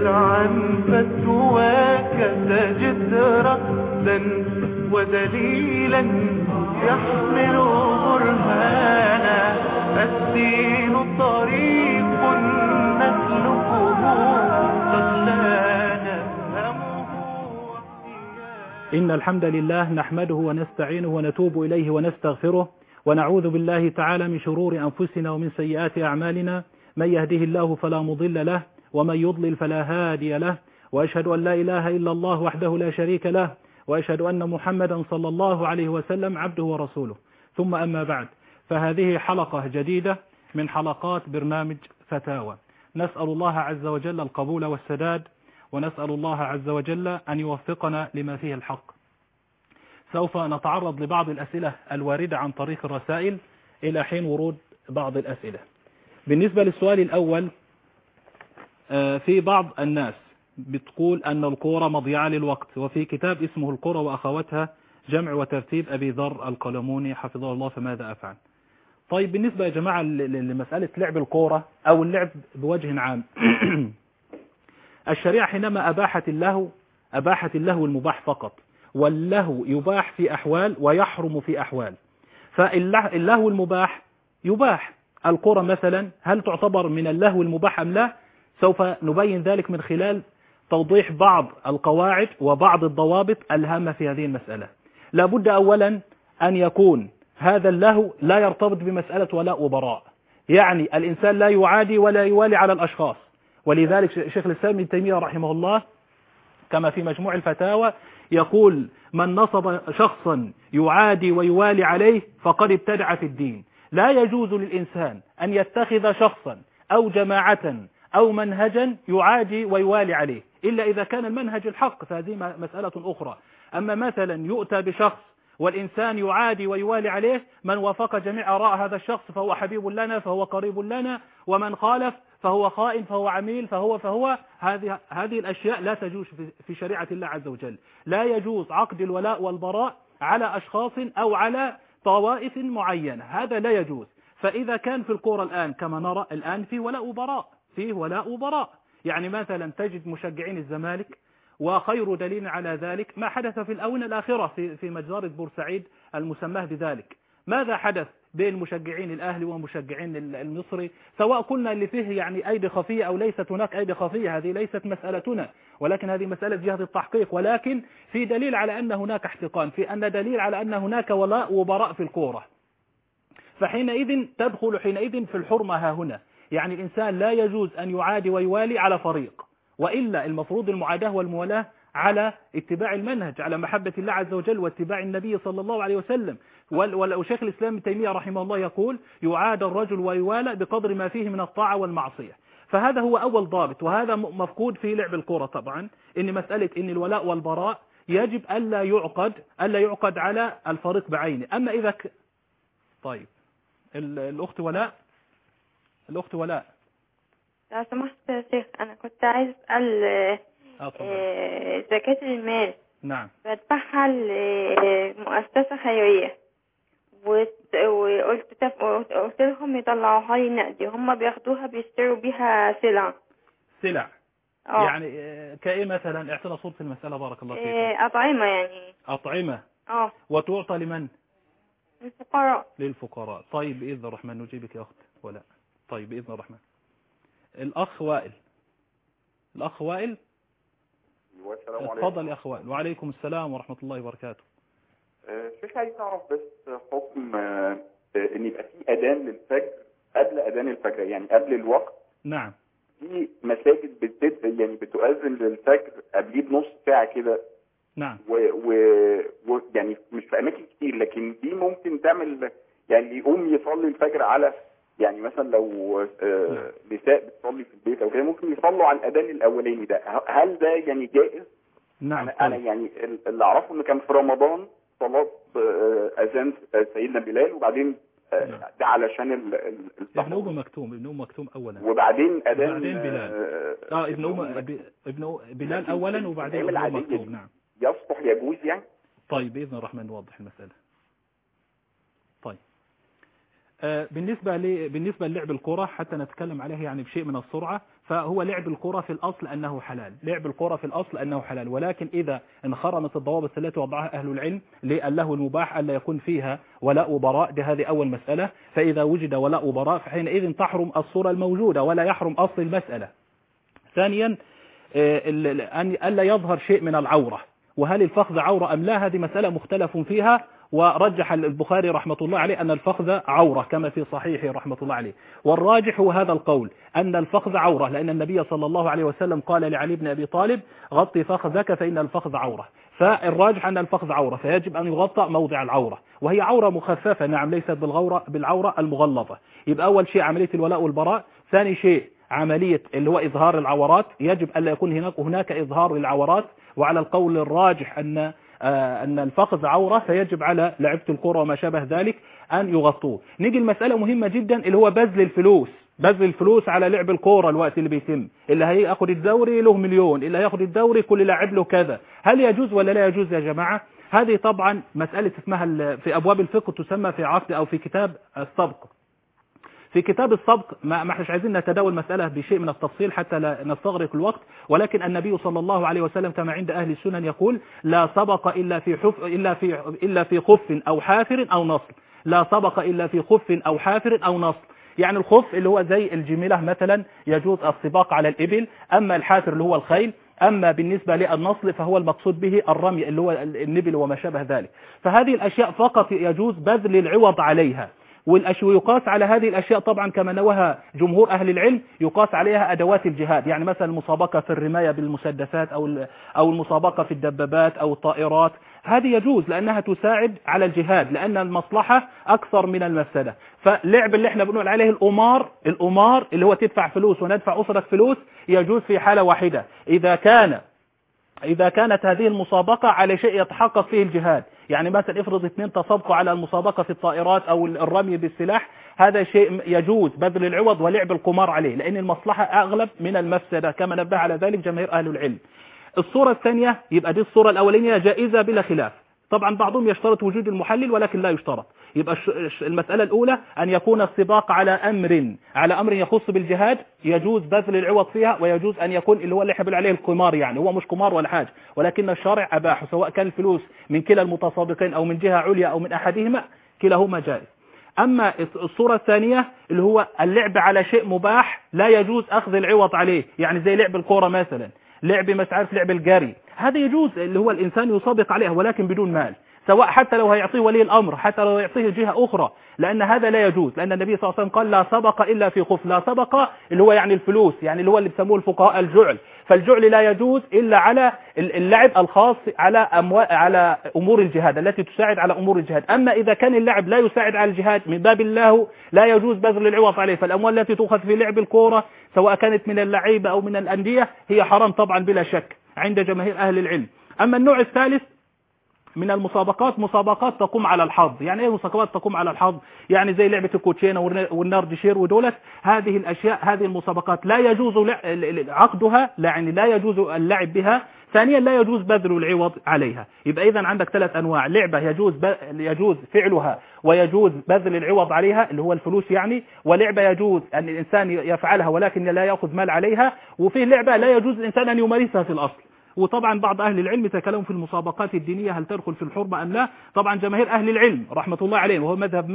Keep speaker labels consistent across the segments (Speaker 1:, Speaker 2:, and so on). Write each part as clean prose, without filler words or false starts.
Speaker 1: شرعا فتواك تجد رأسا ودليلا يحمل برهانا. الدين طريق نسلكه قد لا نفهمه.
Speaker 2: إن الحمد لله نحمده ونستعينه ونتوب إليه ونستغفره، ونعوذ بالله تعالى من شرور أنفسنا ومن سيئات أعمالنا. من يهده الله فلا مضل له، ومن يضلل فلا هادي له، وأشهد أن لا إله إلا الله وحده لا شريك له، وأشهد أن محمدا صلى الله عليه وسلم عبده ورسوله. ثم أما بعد، فهذه حلقة جديدة من حلقات برنامج فتاوى. نسأل الله عز وجل القبول والسداد، ونسأل الله عز وجل أن يوفقنا لما فيه الحق. سوف نتعرض لبعض الأسئلة الواردة عن طريق الرسائل إلى حين ورود بعض الأسئلة. بالنسبة للسؤال الأول، في بعض الناس بتقول أن الكورة مضيعة للوقت، وفي كتاب اسمه الكورة وأخواتها جمع وترتيب أبي ذر القلموني حفظه الله، فماذا أفعل؟ طيب، بالنسبة يا جماعة لمسألة لعب الكورة أو اللعب بوجه عام، الشريعة حينما أباحت اللهو المباح فقط، واللهو يباح في أحوال ويحرم في أحوال. فاللهو المباح يباح. الكرة مثلا هل تعتبر من اللهو المباح أم لا؟ سوف نبين ذلك من خلال توضيح بعض القواعد وبعض الضوابط الهامة في هذه المسألة. لابد أولا أن يكون هذا اللهو لا يرتبط بمسألة ولاء وبراء، يعني الإنسان لا يعادي ولا يوالي على الأشخاص. ولذلك شيخ الإسلام ابن تيمية رحمه الله كما في مجموع الفتاوى يقول: من نصب شخصا يعادي ويوالي عليه فقد ابتدع في الدين. لا يجوز للإنسان أن يتخذ شخصا أو جماعة أو منهجا يعادي ويوالي عليه، إلا إذا كان المنهج الحق، فهذه مسألة أخرى. أما مثلا يؤتى بشخص والإنسان يعادي ويوالي عليه، من وافق جميع آراء هذا الشخص فهو حبيب لنا، فهو قريب لنا، ومن خالف فهو خائن، فهو عميل، فهو هذه الأشياء لا تجوز في شريعة الله عز وجل. لا يجوز عقد الولاء والبراء على أشخاص أو على طوائف معينة، هذا لا يجوز. فإذا كان في الكورة الآن كما نرى الآن فيه ولاء وبراء، يعني مثلا تجد مشجعين الزمالك، وخير دليل على ذلك ما حدث في الآونة الأخيرة في مجزرة بورسعيد المسماه بذلك. ماذا حدث بين مشجعين الأهلي ومشجعين المصري؟ سواء قلنا اللي فيه يعني أيدي خفية أو ليست هناك أيدي خفية، هذه ليست مسألتنا، ولكن هذه مسألة جهة التحقيق. ولكن في دليل على أن هناك احتقان، في أن دليل على أن هناك ولاء وبراء في الكورة. فحينئذ تدخل في الحرمة ها هنا، يعني الإنسان لا يجوز أن يعادي ويوالي على فريق، وإلا المفروض المعاداة والموالاة على اتباع المنهج، على محبة الله عز وجل واتباع النبي صلى الله عليه وسلم. وشيخ الإسلام ابن تيمية رحمه الله يقول: يعاد الرجل ويوالى بقدر ما فيه من الطاعة والمعصية. فهذا هو أول ضابط، وهذا مفقود في لعب الكرة طبعا، إن مسألة إن الولاء والبراء يجب ألا يعقد على الفريق بعينه. أما إذا طيب، الأخت ولاء
Speaker 3: لو سمحت يا شيخ، أنا كنت عايز أسأل زكاة المال.
Speaker 2: نعم.
Speaker 3: بدفعها لمؤسسة خيرية، وقلت لهم يطلعوها لي نقدي، هم بياخدوها بيشتروا بيها سلع.
Speaker 2: يعني كأي مثلا؟ اعطينا صورة المسألة بارك الله فيك.
Speaker 3: أطعمة يعني.
Speaker 2: أطعمة. وتعطى لمن؟ للفقراء. طيب، بإذن الرحمن نجيبك يا أخت ولا؟ طيب، بإذن الرحمن. الأخ وائل. تفضل يا أخ وائل. وعليكم السلام ورحمة الله وبركاته.
Speaker 4: شيخ، عايز أعرف بس حكم إن يبقى في أذان للفجر قبل أذان الفجر، يعني قبل الوقت.
Speaker 2: نعم.
Speaker 4: في مساجد بتؤذن للفجر قبليه بنص ساعة كده.
Speaker 2: نعم.
Speaker 4: يعني مش في أماكن كتير، لكن دي ممكن تعمل يعني يقوم يصلي الفجر على، يعني مثلا لو نساء بتصلي في البيت او كده ممكن يصلوا على الاذان الاولاني ده، هل ده يعني جائز؟
Speaker 2: نعم.
Speaker 4: انا يعني اللي اعرفه ان كان في رمضان صلاه اذان سيدنا بلال، وبعدين ده علشان
Speaker 2: ابن ام مكتوم اولا،
Speaker 4: وبعدين اذان
Speaker 2: بلال. ابن بلال اولا وبعدين ابن ام مكتوم. نعم.
Speaker 4: يصلح يجوز يعني؟
Speaker 2: طيب، باذن الرحمن نوضح المساله. طيب، بالنسبة للعب الكرة حتى نتكلم عليه يعني بشيء من السرعة، فهو لعب الكرة في الأصل أنه حلال، لعب الكرة في الأصل أنه حلال، ولكن إذا انخرمت الضوابط التي وضعها أهل العلم للهو المباح ألا يكون فيها ولاء وبراء، هذه أول مسألة. فإذا وجد ولاء وبراء فحينئذ تحرم الصورة الموجودة ولا يحرم أصل المسألة. ثانيا أن ألا يظهر شيء من العورة، وهل الفخذ عورة أم لا هذه مسألة مختلف فيها، ورجح البخاري رحمة الله عليه أن الفخذ عورة كما في صحيحه رحمة الله عليه، والراجح هو هذا القول أن الفخذ عورة، لأن النبي صلى الله عليه وسلم قال لعلي بن أبي طالب غطي فخذك فإن الفخذ عورة، فالراجح أن الفخذ عورة، فيجب أن يغطى موضع العورة، وهي عورة مخففة نعم ليست بالعورة المغلظة. يبقى أول شيء عملية الولاء والبراء. ثاني شيء عملية اللي هو إظهار العورات، يجب أن لا يكون هناك إظهار للعورات، وعلى القول الراجح أن الفخذ عورة، فيجب على لعبة الكرة وما شابه ذلك أن يغطوه. نيجي المسألة مهمة جدا اللي هو بذل الفلوس على لعب الكرة الوقت اللي بيتم، اللي هياخد الدوري له مليون، اللي هياخد الدوري كل لاعب له كذا، هل يجوز ولا لا يجوز يا جماعة؟ هذه طبعا مسألة اسمها في أبواب الفقه تسمى في عقد أو في كتاب السبق. في كتاب السبق ما احناش عايزين نتداول مسألة بشيء من التفصيل حتى لا نستغرق الوقت، ولكن النبي صلى الله عليه وسلم كما عند أهل السنن يقول لا سبق إلا في خف أو حافر أو نصل، لا سبق إلا في خف أو حافر أو نصل. يعني الخف اللي هو زي الجميلة مثلا يجوز السباق على الإبل، أما الحافر اللي هو الخيل، أما بالنسبة للنصل فهو المقصود به الرمي اللي هو النبل وما شابه ذلك. فهذه الأشياء فقط يجوز بذل العوض عليها، ويقاس على هذه الأشياء طبعا كما نوها جمهور أهل العلم يقاس عليها أدوات الجهاد، يعني مثلا المسابقة في الرماية بالمسدسات أو المسابقة في الدبابات أو الطائرات، هذه يجوز لأنها تساعد على الجهاد، لأن المصلحة أكثر من المفسدة. فاللعب اللي احنا بنقول عليه الأمار اللي هو تدفع فلوس وندفع أسرك فلوس يجوز في حالة واحدة، إذا كانت هذه المسابقة على شيء يتحقق فيه الجهاد، يعني مثلا افرض 2 تسابقوا على المسابقة في الطائرات أو الرمي بالسلاح، هذا شيء يجوز بذل العوض ولعب القمار عليه، لأن المصلحة أغلب من المفسدة كما نبه على ذلك جماهير أهل العلم. الصورة الثانية يبقى دي الصورة الأولانية جائزة بلا خلاف، طبعا بعضهم يشترط وجود المحلل ولكن لا يشترط. يبقى المسألة الأولى أن يكون السباق على أمر يخص بالجهاد، يجوز بذل العوض فيها، ويجوز أن يكون اللي هو اللي احنا بنقول عليه القمار، يعني هو مش قمار ولا حاجة، ولكن الشارع أباحه سواء كان الفلوس من كلا المتسابقين أو من جهة عليا أو من أحدهما، كلاهما جائز. أما الصورة الثانية اللي هو اللعب على شيء مباح لا يجوز أخذ العوض عليه، يعني زي لعب الكورة مثلا، لعب الجري، هذا يجوز اللي هو الإنسان يسابق عليها ولكن بدون مال، سواء حتى لو هيعطيه ولي الأمر، حتى لو يعطيه جهة أخرى، لأن هذا لا يجوز، لأن النبي صلى الله عليه وسلم قال لا سبق إلا في خف. لا سبق اللي هو يعني الفلوس، يعني اللي هو اللي بيسموه الفقهاء الجعل، فالجعل لا يجوز إلا على اللعب الخاص على أمور الجهاد التي تساعد على أمور الجهاد. أما إذا كان اللعب لا يساعد على الجهاد من باب الله لا يجوز بذل العوض عليه، فالأموال التي تؤخذ في لعب الكورة سواء كانت من اللعيبة أو من الأندية هي حرام طبعا بلا شك عند جماهير أهل العلم. أما النوع الثالث من المسابقات مسابقات تقوم على الحظ. يعني ايه مسابقات تقوم على الحظ؟ يعني زي لعبة الكوتشينة والناردشير ودولت، هذه الأشياء هذه المسابقات لا يجوز عقدها، يعني لا يجوز اللعب بها. ثانيا لا يجوز بذل العوض عليها. يبقى إذن عندك 3 أنواع: لعبة يجوز فعلها ويجوز بذل العوض عليها اللي هو الفلوس يعني، ولعبة يجوز أن الإنسان يفعلها ولكن لا يأخذ مال عليها، وفيه لعبة لا يجوز الإنسان أن يمارسها في الأصل. وطبعا بعض أهل العلم تكلموا في المسابقات الدينية هل تدخل في الحرمة أم لا. طبعا جماهير أهل العلم رحمة الله عليهم وهو مذهب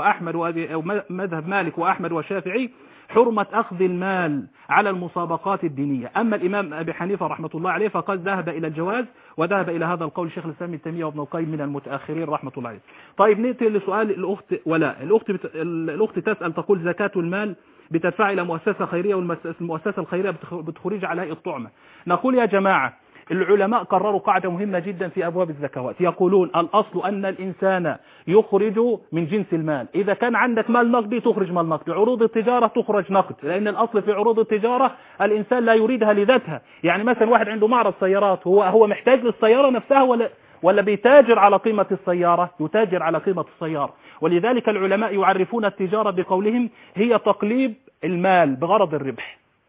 Speaker 2: مالك وأحمد والشافعي حرمة أخذ المال على المسابقات الدينية. أما الإمام أبي حنيفة رحمة الله عليه فقد ذهب إلى الجواز، وذهب إلى هذا القول شيخ الإسلام ابن تيمية وابن القيم من المتأخرين رحمة الله عليه. طيب نأتي لسؤال الأخت ولا الأخت تسأل تقول زكاة المال بتدفع إلى مؤسسة خيرية والمؤسسة الخيرية بتخرج على هيئة الطعمة. نقول يا جماعة العلماء قرروا قاعدة مهمة جدا في أبواب الزكوات، يقولون الأصل أن الإنسان يخرج من جنس المال. إذا كان عندك مال نقدي تخرج مال نقدي، عروض التجارة تخرج نقد، لأن الأصل في عروض التجارة الإنسان لا يريدها لذاتها. يعني مثلا واحد عنده معرض سيارات، هو محتاج للسيارة نفسها ولا بيتاجر على قيمة السيارة؟ يتاجر على قيمة السيارة. ولذلك العلماء يعرفون التجارة بقولهم هي تقليب المال بغرض الربح.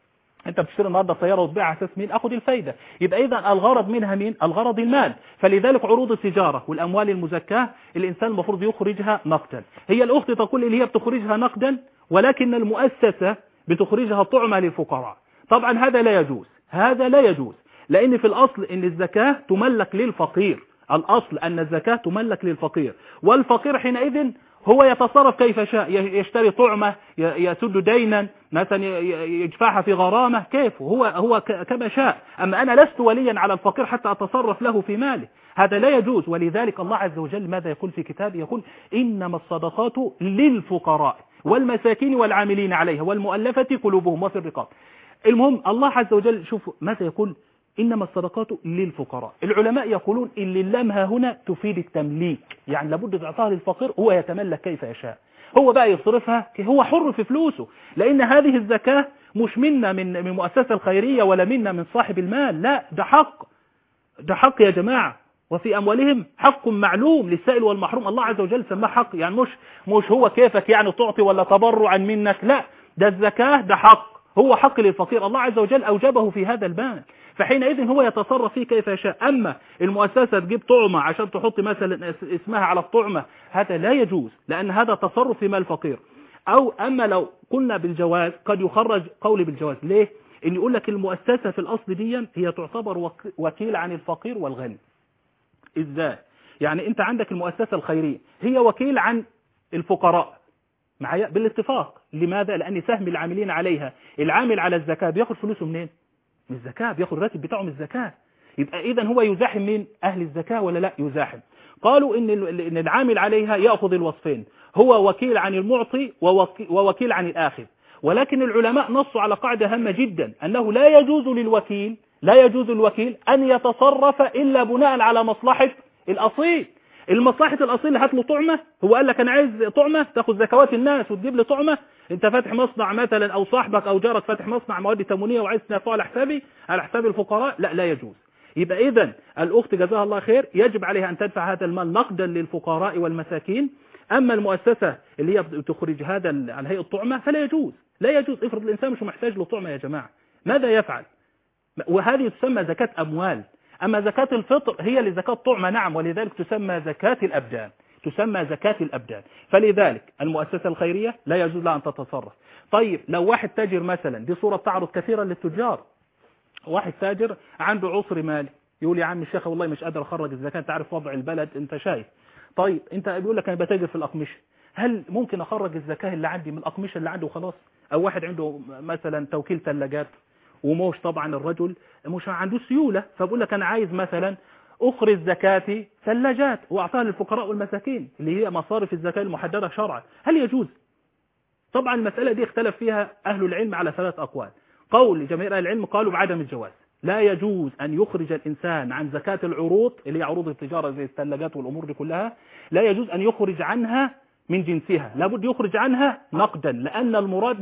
Speaker 2: انت بتشتري النهارده سياره وتبيعها على اساس مين؟ اخد الفايده. يبقى اذا الغرض منها مين؟ الغرض المال. فلذلك عروض التجاره والاموال المزكاه الانسان المفروض يخرجها نقدا. هي الاخت تقول اللي هي بتخرجها نقدا ولكن المؤسسه بتخرجها طعمه للفقراء. طبعا هذا لا يجوز، هذا لا يجوز، لان في الاصل ان الزكاه تملك للفقير. الأصل أن الزكاة تملك للفقير، والفقير حينئذ هو يتصرف كيف شاء، يشتري طعمة، يسد دينا مثلا، يدفعها في غرامة، كيف هو كما شاء. أما أنا لست وليا على الفقير حتى أتصرف له في ماله، هذا لا يجوز. ولذلك الله عز وجل ماذا يقول في كتابه؟ يقول إنما الصدقات للفقراء والمساكين والعاملين عليها والمؤلفة قلوبهم وفي الرقاب. المهم الله عز وجل شوف ماذا يقول، إنما الصدقات للفقراء. العلماء يقولون إن اللمها هنا تفيد التمليك، يعني لابد تعطاها للفقير هو يتملك كيف يشاء، هو بقى يصرفها، هو حر في فلوسه، لأن هذه الزكاة مش منا من مؤسسة الخيرية ولا منا من صاحب المال، لا، ده حق، ده حق يا جماعة. وفي أموالهم حق معلوم للسائل والمحروم، الله عز وجل سماه حق، يعني مش هو كيفك يعني تعطي ولا تبرعا منك، لا، ده الزكاة ده حق، هو حق للفقير، الله عز وجل أوجبه في هذا المال، فحينئذ هو يتصرف فيه كيف يشاء. أما المؤسسة تجيب طعمة عشان تحط مثلا اسمها على الطعمة، هذا لا يجوز، لأن هذا تصرف في مال الفقير. أو أما لو قلنا بالجواز قد يخرج قولي بالجواز، ليه؟ إن يقول لك المؤسسة في الأصل دي هي تعتبر وكيل عن الفقير والغني. إزاي؟ يعني أنت عندك المؤسسة الخيرية هي وكيل عن الفقراء معايا بالاتفاق. لماذا؟ لأن سهم العاملين عليها، العامل على الزكاة بياخد فلوسه منين؟ من الزكاة، بياخد الراتب بتاعه من الزكاة. يبقى إذن هو يزاحم من أهل الزكاة ولا لا؟ يزاحم. قالوا إن العامل عليها يأخذ الوصفين، هو وكيل عن المعطي ووكيل عن الآخذ. ولكن العلماء نصوا على قاعدة هامة جدا، أنه لا يجوز للوكيل أن يتصرف إلا بناء على مصلحة الأصيل. المصلحة الأصيل هات له طعمة، هو قال لك أنا عايز طعمة، تاخذ زكوات الناس وتجيب لي طعمة. أنت فاتح مصنع مثلا، أو صاحبك أو جارك فاتح مصنع مواد تموينية وعايز تنفعه على حساب الفقراء، لا يجوز. يبقى إذن الأخت جزاها الله خير يجب عليها أن تدفع هذا المال نقدا للفقراء والمساكين. أما المؤسسة اللي هي تخرج هذا على هيئة الطعمة فلا يجوز، لا يجوز. افرض الإنسان مش محتاج له طعمة يا جماعة، ماذا يفعل؟ وهذه تسمى زكاة أموال. أما زكاة الفطر هي لزكاة طعمة، نعم، ولذلك تسمى زكاة الأبدان. فلذلك المؤسسة الخيرية لا يجوز لها أن تتصرف. طيب لو واحد تاجر مثلا، دي صورة تعرض كثيرا للتجار، واحد تاجر عنده عسر مالي، يقول يا عم الشيخ والله مش قادر أخرج الزكاة، أنت عارف وضع البلد، أنت شايف. طيب أنت بيقول لك أنا بتاجر في الأقمشة، هل ممكن أخرج الزكاة اللي عندي من الأقمشة اللي عنده وخلاص؟ أو واحد عنده مثلا توكيل ثلاجات، وموش طبعا الرجل مش عنده سيولة، فبقول لك أنا عايز مثلا أخرج زكاتي ثلاجات وأعطاها للفقراء والمساكين اللي هي مصارف الزكاة المحددة شرعا، هل يجوز؟ طبعا المسألة دي اختلف فيها أهل العلم على 3 أقوال. قول جميع أهل العلم قالوا بعدم الجواز، لا يجوز أن يخرج الإنسان عن زكاة العروض اللي هي عروض التجارة زي الثلاجات والأمور دي كلها، لا يجوز أن يخرج عنها من جنسها، لابد يخرج عنها نقدا، لأن المراد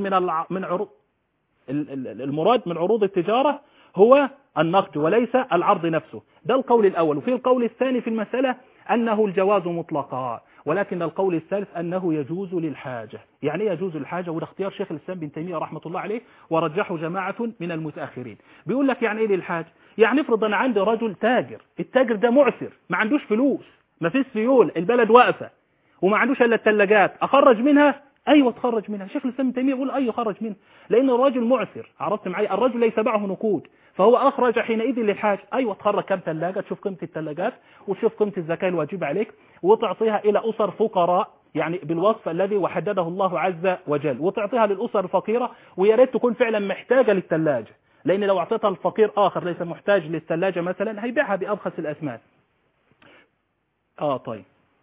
Speaker 2: من عروض التجارة هو النقد وليس العرض نفسه. ده القول الأول. وفي القول الثاني في المسألة أنه الجواز مطلقا، ولكن القول الثالث أنه يجوز للحاجة. يعني يجوز للحاجة؟ وده اختيار شيخ الإسلام بن تيمية رحمة الله عليه، ورجحه جماعة من المتأخرين. بيقول لك يعني إيه للحاجة؟ يعني افرض أنا عندي رجل تاجر، التاجر ده معسر، ما عندوش فلوس، ما فيش سيول، البلد واقفة، وما عندوش إلا الثلاجات، أخرج منها؟ أيوة تخرج منها. شيخ الإسلام ابن تيمية يقول أيوة خرج منها، لأن الرجل معسر، عرفت معي؟ الرجل ليس معه نقود، فهو أخرج حينئذ للحاج. أيوة تخرج كم ثلاجة، تشوف قيمة الثلاجات وتشوف قيمة الزكاة الواجبة عليك، وتعطيها إلى أسر فقراء يعني بالوصف الذي وحدده الله عز وجل، وتعطيها للأسر الفقيرة، ويا ريت تكون فعلا محتاجة للثلاجة، لأن لو أعطيتها الفقير آخر ليس محتاج للثلاجة مثلا هيبيعها بأبخس الأثمان. طيب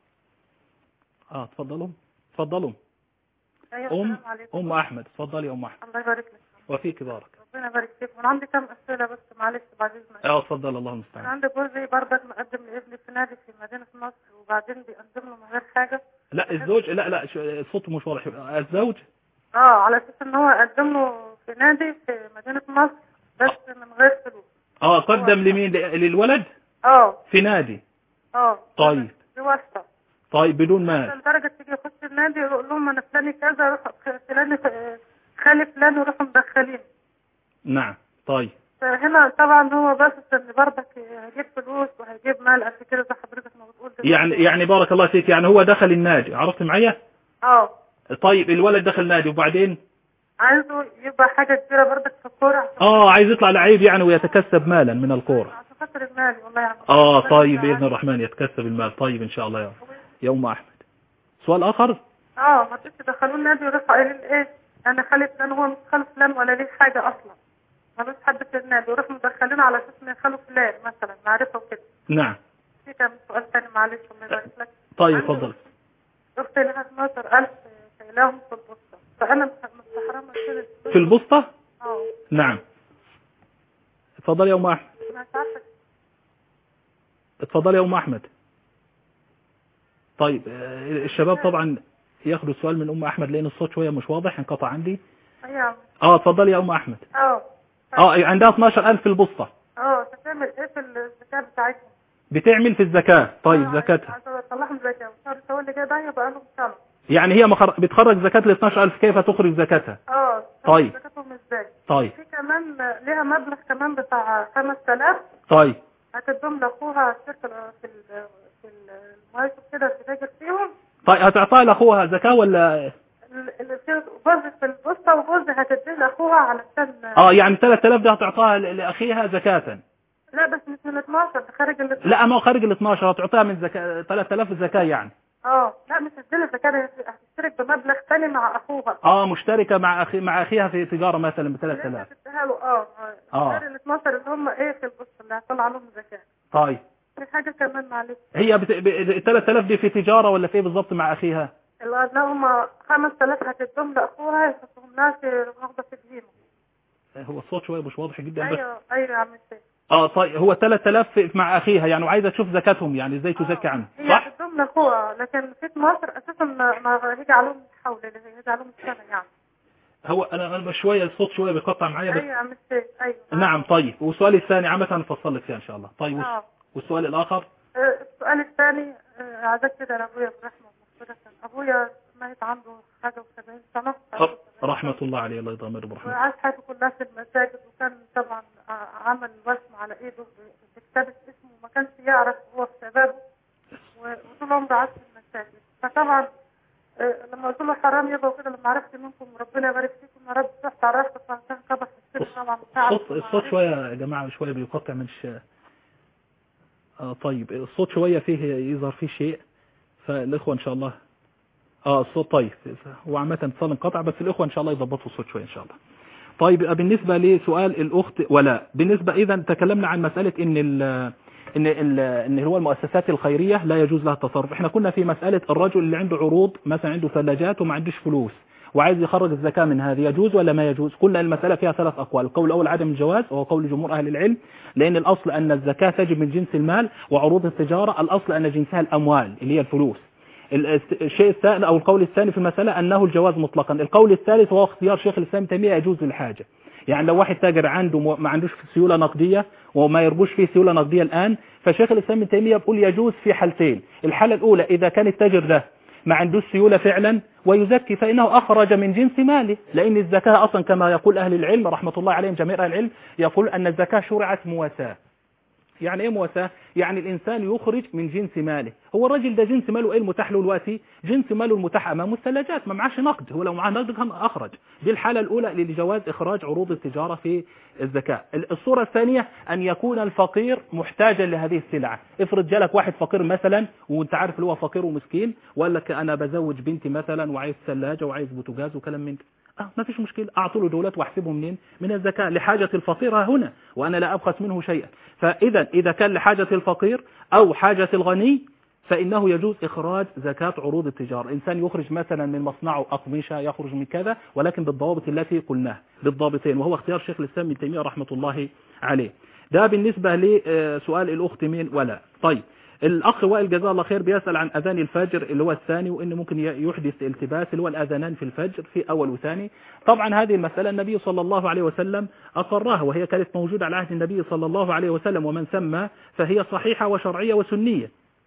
Speaker 2: تفضلوا.
Speaker 5: أيوة
Speaker 2: أم أحمد، تفضلي أم أحمد.
Speaker 5: الله يبارك لك.
Speaker 2: وفيك بارك.
Speaker 5: ربنا يبارك فيك. أنا عندي كم أسئلة بس معلش بعد إذنك.
Speaker 2: تفضل الله المستعان.
Speaker 5: أنا عندي جوزي برضك مقدم لابني في نادي في مدينة نصر، وبعدين بيقدم له من غير حاجة.
Speaker 2: لا الزوج، لا الصوت مش واضح. الزوج
Speaker 5: على أساس إن هو قدم له في نادي في مدينة نصر بس من غير فلوس.
Speaker 2: قدم لمين؟ للولد؟
Speaker 5: في
Speaker 2: نادي. طيب
Speaker 5: بواسطة.
Speaker 2: طيب بدون مال.
Speaker 5: لدرجة تيجي يخش النادي يقول لهم أنا فلاني كذا، روح فلاني خالي فلان، ويروحوا مدخلين.
Speaker 2: نعم. طيب
Speaker 5: هنا طبعا هو بس ان برضك هيجيب فلوس وهيجيب مال قد كده زي حضرتك ما بتقول
Speaker 2: يعني بارك الله فيك، يعني هو دخل النادي، عرفت معايا؟ طيب الولد دخل النادي وبعدين
Speaker 5: عايزه يبقى حاجة كبيرة برضك في الكورة.
Speaker 2: عايز يطلع لعيب يعني ويتكسب مالا من الكورة.
Speaker 5: عشان خاطر المال والله يعني.
Speaker 2: طيب بإذن الرحمن يتكسب المال. طيب إن شاء الله يا أم أحمد. سؤال آخر؟
Speaker 5: ما تدخلوا النادي ورفعوا قايلين إيه أنا خالد فلان، هو مش خالد فلان ولا ليه حاجة أصلا، ملوش حد في النادي، ويروح مدخلين على أساس إن خالد فلان مثلا معرفة وكده.
Speaker 2: نعم.
Speaker 5: في كم سؤال تاني معلش الله يبارك لك.
Speaker 2: طيب اتفضل.
Speaker 5: أختي لها 12,000 شايلاهم في البوسطة، فأنا مستحرمة كده.
Speaker 2: في البوسطة؟ نعم. اتفضل يا أم أحمد. اتفضل يا أم أحمد. طيب الشباب طبعا ياخدوا السؤال من أم أحمد لأن الصوت شوية مش واضح، انقطع عندي. اتفضل يا أم أحمد. عندها 12,000 في البوسطة.
Speaker 5: بتعمل إيه في الزكاة بتاعتهم؟
Speaker 2: بتعمل في الزكاة. طيب زكاتها.
Speaker 5: طلعهم زكاة والشهر اللي جاي ده يبقى لهم سنة.
Speaker 2: يعني هي بتخرج زكاة ال 12,000، كيف تخرج زكاتها؟
Speaker 5: طيب زكاتهم ازاي؟
Speaker 2: طيب
Speaker 5: في كمان ليها مبلغ كمان بتاع 5,000.
Speaker 2: طيب
Speaker 5: هتدوم لاخوها شركة في المايك كده تتاجر فيهم.
Speaker 2: طيب هتعطيها لاخوها زكاة ولا
Speaker 5: جوز في البوسطة وجوز هتديه لاخوها علشان
Speaker 2: يعني 3,000 ده هتعطيها لاخيها زكاة؟
Speaker 5: لا بس مش من 12 ده خارج ال 12.
Speaker 2: لا ما هو خارج ال 12 هتعطيها من زكاة 3,000 زكاة يعني.
Speaker 5: لا مش هتديله زكاة، هتشترك بمبلغ ثاني مع اخوها.
Speaker 2: مشتركة مع اخيها في تجارة مثلا ب 3,000.
Speaker 5: هتديها له غير ال 12 اللي هم في البوسطة اللي هتطلع لهم زكاة.
Speaker 2: طيب
Speaker 5: في حاجة كمان معلش،
Speaker 2: هي 3,000 دي في تجارة ولا في بالضبط مع اخيها؟
Speaker 5: لا هم 5,000 هتدوم لاخوها يحطهم لها في واخده في جيبه.
Speaker 2: هو الصوت شويه مش واضح جدا.
Speaker 5: ايوه يا عم الشيخ.
Speaker 2: طيب هو 3,000 مع اخيها يعني، وعايزه تشوف زكاتهم يعني ازاي تزكي عنهم صح؟
Speaker 5: هي هتدوم لاخوها لكن في مصر اساسا ما هيجي عليهم الحول اللي هيجي عليهم السنه يعني.
Speaker 2: هو انا شويه الصوت شويه بيقطع معايا بس.
Speaker 5: ايوه يا عم الشيخ. ايوه
Speaker 2: نعم. طيب والسؤال الثاني عامه هنفصل لك فيه ان شاء الله. طيب والسؤال الاخر؟
Speaker 5: السؤال الثاني عايزك كده لابويا برحمه ومغفره. ابويا مات عنده حاجه و70 سنه
Speaker 2: رحمه الله عليه، الله يضمره برحمته.
Speaker 5: وعاش حياته كلها في المساجد، وكان طبعا عمل وسم على ايده بكتابه اسمه، وما كانش يعرف هو في شبابه، وطول عمره عاش في المساجد. فطبعا لما قلت له حرام يبقى وكده، لما عرفت منكم ربنا يبارك فيكم يا رب، رحت عرفت فكان كبر في السن طبعا.
Speaker 2: الصوت شويه يا جماعه شويه بيقطع مش طيب الصوت شويه فيه يظهر فيه شيء، فالاخوه ان شاء الله الصوت طيب. هو عامه اتصال انقطع بس الاخوه ان شاء الله يضبطوا الصوت شويه ان شاء الله. طيب بالنسبه لسؤال الاخت ولاء، بالنسبه اذا تكلمنا عن مساله ان هو المؤسسات الخيريه لا يجوز لها التصرف. احنا كنا في مساله الرجل اللي عنده عروض مثلا، عنده ثلاجات وما عندوش فلوس وعايز يخرج الزكاه من هذه، يجوز ولا ما يجوز؟ قلنا المساله فيها 3 اقوال. القول الاول عدم الجواز وهو قول جمهور اهل العلم، لان الاصل ان الزكاه تجب من جنس المال، وعروض التجاره الاصل ان جنسها الاموال اللي هي الفلوس. الشيء الثاني او القول الثاني في المساله انه الجواز مطلقا. القول الثالث وهو اختيار شيخ الاسلام تيميه، يجوز للحاجه. يعني لو واحد تاجر عنده ما عندوش سيوله نقديه وما يربوش فيه سيوله نقديه الان، فشيخ الاسلام ابن تيميه بيقول يجوز في حالتين. الحاله الاولى اذا كان التاجر ده ما عندوش سيوله فعلا ويزكي، فانه اخرج من جنس ماله، لان الزكاه اصلا كما يقول اهل العلم رحمه الله عليهم جميع اهل العلم، يقول ان الزكاه شرعت مواساه. يعني ايه مواساة؟ يعني الانسان يخرج من جنس ماله. هو الرجل ده جنس ماله ايه المتاح له دلوقتي؟ جنس ماله المتاح امامه الثلاجات، ما معاش نقد. هو لو معاه نقد كان اخرج. دي الحاله الاولى لجواز اخراج عروض التجاره في الزكاه. الصوره الثانيه ان يكون الفقير محتاجا لهذه السلعه. افرض جالك واحد فقير مثلا وانت عارف اللي هو فقير ومسكين، وقال لك انا بزوج بنتي مثلا وعايز ثلاجه وعايز بوتاجاز وكلام من ده، ما فيش مشكلة، أعطوا له دولات واحسبه منين؟ من الزكاة لحاجة الفقير هنا، وأنا لا أبخس منه شيئا. إذا كان لحاجة الفقير أو حاجة الغني فإنه يجوز إخراج زكاة عروض التجارة. الإنسان يخرج مثلا من مصنعه أقمشة، يخرج من كذا، ولكن بالضوابط التي قلناها، بالضابطين، وهو اختيار شيخ الإسلام ابن تيمية رحمة الله عليه. ده بالنسبة لسؤال الأخت من ولا. طيب الأخ وائل جزاه الله خير بيسأل عن أذان الفجر اللي هو الثاني، وإنه ممكن يحدث التباس اللي هو الأذانان في الفجر في أول وثاني. طبعا هذه المسألة النبي صلى الله عليه وسلم أقرها، وهي كانت موجودة على عهد النبي صلى الله عليه وسلم، ومن سمى فهي صحيحة وشرعية وسنية.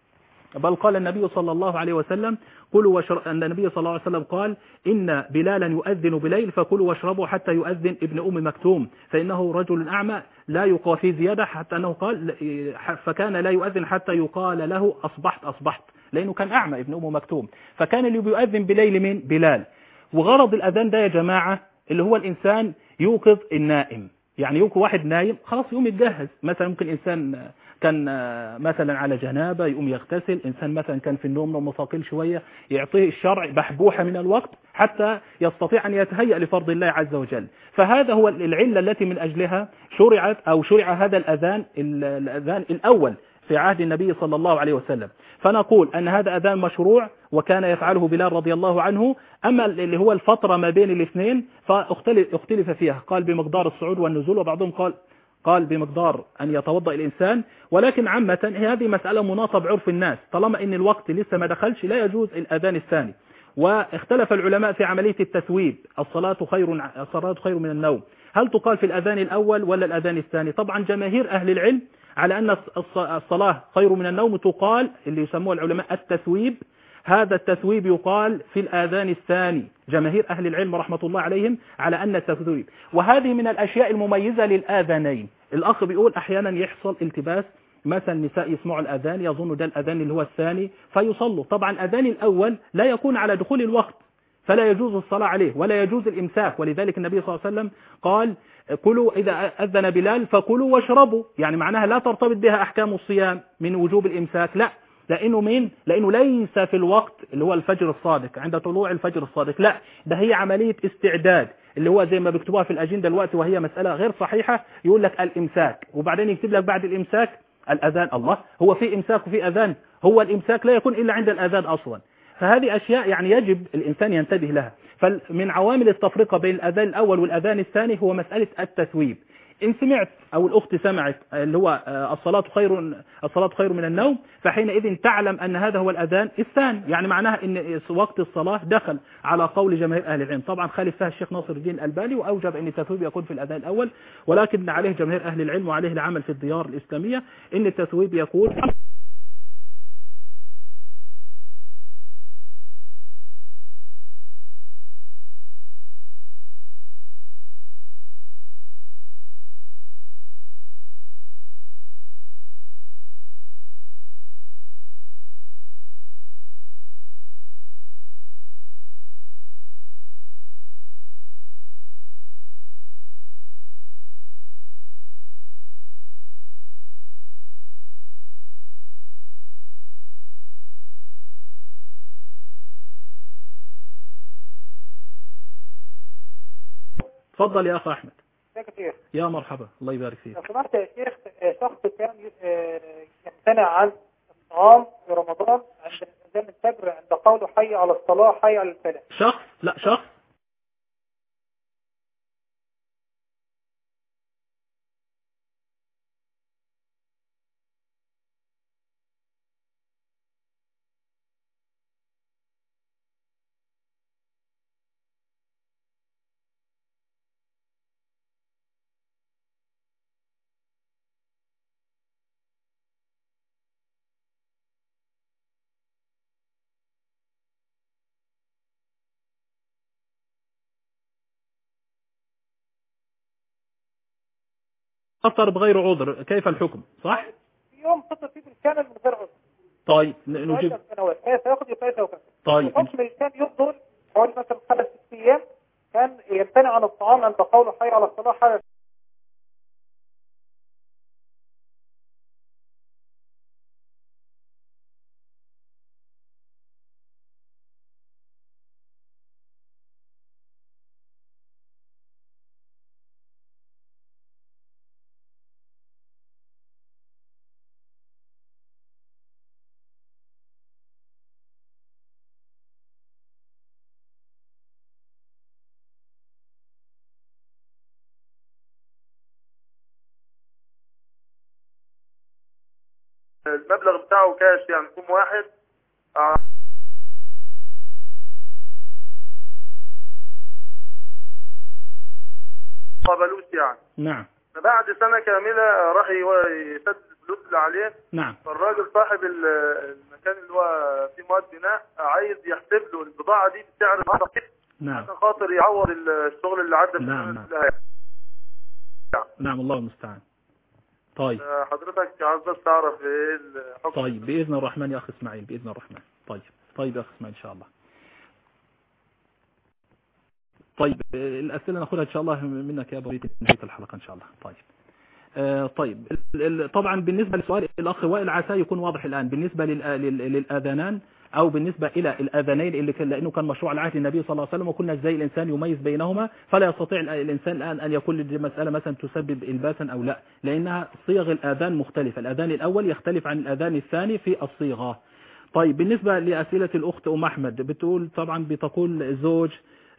Speaker 2: بل قال النبي صلى الله عليه وسلم أن النبي صلى الله عليه وسلم قال إن بلالا يؤذن بليل فكلوا واشربوا حتى يؤذن ابن أم مكتوم فإنه رجل أعمى لا يقال في زيادة حتى أنه قال فكان لا يؤذن حتى يقال له أصبحت لأنه كان أعمى ابن أم مكتوم. فكان اللي بيؤذن بليل من بلال. وغرض الأذان ده يا جماعة اللي هو الإنسان يوقظ النائم، يعني يوقظ واحد نايم خلاص يقوم يتجهز. مثلا ممكن إنسان كان مثلا على جنابه يقوم يغتسل، إنسان مثلا كان في النوم نوم مثقيل شوية يعطيه الشرع بحبوحة من الوقت حتى يستطيع أن يتهيأ لفرض الله عز وجل. فهذا هو العلة التي من أجلها شرع هذا الأذان الأول في عهد النبي صلى الله عليه وسلم. فنقول أن هذا أذان مشروع وكان يفعله بلال رضي الله عنه. أما اللي هو الفترة ما بين الاثنين فاختلف فيها، قال بمقدار الصعود والنزول، وبعضهم قال بمقدار أن يتوضأ الإنسان. ولكن عامة هذه مسألة مناطة بعرف الناس، طالما أن الوقت لسه ما دخلش لا يجوز الأذان الثاني. واختلف العلماء في عملية التثويب، الصلاة خير من النوم، هل تقال في الأذان الأول ولا الأذان الثاني؟ طبعا جماهير أهل العلم على أن الصلاة خير من النوم تقال اللي يسموه العلماء التثويب. هذا التثويب يقال في الآذان الثاني، جماهير أهل العلم رحمة الله عليهم على أن التثويب. وهذه من الأشياء المميزة للآذانين. الأخ بيقول أحيانا يحصل التباس، مثلا النساء يسمعوا الأذان يظنوا ده الأذان اللي هو الثاني فيصلوا. طبعا الأذان الأول لا يكون على دخول الوقت فلا يجوز الصلاة عليه ولا يجوز الإمساك، ولذلك النبي صلى الله عليه وسلم قال كلوا إذا أذن بلال فكلوا واشربوا، يعني معناها لا ترتبط بها أحكام الصيام من وجوب الإمساك، لا، لأنه ليس في الوقت اللي هو الفجر الصادق عند طلوع الفجر الصادق، لا، ده هي عملية استعداد اللي هو زي ما بيكتبوها في الأجندة دلوقتي وهي مسألة غير صحيحة، يقول لك الإمساك وبعدين يكتب لك بعد الإمساك الأذان. الله، هو في إمساك وفي أذان؟ هو الإمساك لا يكون إلا عند الأذان أصلا. فهذه أشياء يعني يجب الإنسان ينتبه لها. فمن عوامل التفرقة بين الأذان الأول والأذان الثاني هو مسألة التثويب. إن سمعت أو الأخت سمعت اللي هو الصلاة خير من النوم، فحينئذ تعلم أن هذا هو الأذان الثاني، يعني معناها أن وقت الصلاة دخل على قول جماهير أهل العلم. طبعا خالف فيها الشيخ ناصر الدين الألباني وأوجب أن التثويب يكون في الأذان الأول، ولكن عليه جماهير أهل العلم وعليه العمل في الديار الإسلامية أن التثويب يكون تفضل يا أخ أحمد. يا مرحبا، الله يبارك فيك.
Speaker 6: لو سمحت يا شيخ، شخص كان يمتنع عن الطعام في رمضان عند أذان الفجر عند قوله حي على الصلاة حي على الفلاح.
Speaker 2: شخص أفطر بغير عذر، كيف الحكم؟ صح؟
Speaker 6: في يوم فطر فيه بالكامل من غير عذر.
Speaker 2: طيب نجيب.
Speaker 6: كيف يقضي كيف وكيف.
Speaker 2: طيب.
Speaker 6: الحكم اللي كان يفضل حوالي مثلا 5-6 أيام كان يمتنع عن الطعام عند قوله حي على الصلاة حي على
Speaker 7: المبلغ بتاعه كاش، يعني يكون واحد قبلوش يعني.
Speaker 2: نعم.
Speaker 7: بعد سنة كاملة راح يسدد الفلوس اللي عليه.
Speaker 2: نعم.
Speaker 7: فالراجل صاحب المكان اللي هو فيه مواد بناء عايز يحسب له البضاعه دي بسعر النهارده.
Speaker 2: نعم.
Speaker 7: عشان خاطر يعوض الشغل اللي عدى.
Speaker 2: نعم. نعم الله المستعان. طيب
Speaker 7: حضرتك عايز بس تعرف ايه الحكم.
Speaker 2: طيب بإذن الرحمن يا أخي إسماعيل، بإذن الرحمن. طيب يا أخي إسماعيل إن شاء الله. طيب الأسئلة نأخذها إن شاء الله منك يا أبو ريت نهاية الحلقة إن شاء الله. طيب طبعا بالنسبة لسؤال الأخ وائل عسى يكون واضح الآن بالنسبة للآذانان أو بالنسبة إلى الآذانين اللي لأنه كان مشروع على عهد النبي صلى الله عليه وسلم وكنا ازاي الإنسان يميز بينهما، فلا يستطيع الإنسان الآن أن يقول المسألة مثلا تسبب إلباسا أو لا، لأنها صيغ الآذان مختلفة. الآذان الأول يختلف عن الآذان الثاني في الصيغة. طيب بالنسبة لأسئلة الأخت أم أحمد بتقول طبعا بتقول زوج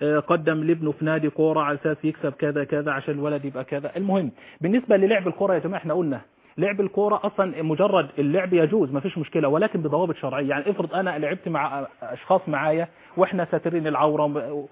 Speaker 2: قدم لابنه في نادي كورة على أساس يكسب كذا كذا عشان الولد يبقى كذا. المهم بالنسبة للعب الكورة يا جماعة احنا قلنا لعب الكورة أصلا مجرد اللعب يجوز ما فيش مشكلة، ولكن بضوابط شرعية. يعني افرض أنا لعبت مع أشخاص معايا وإحنا ساترين العورة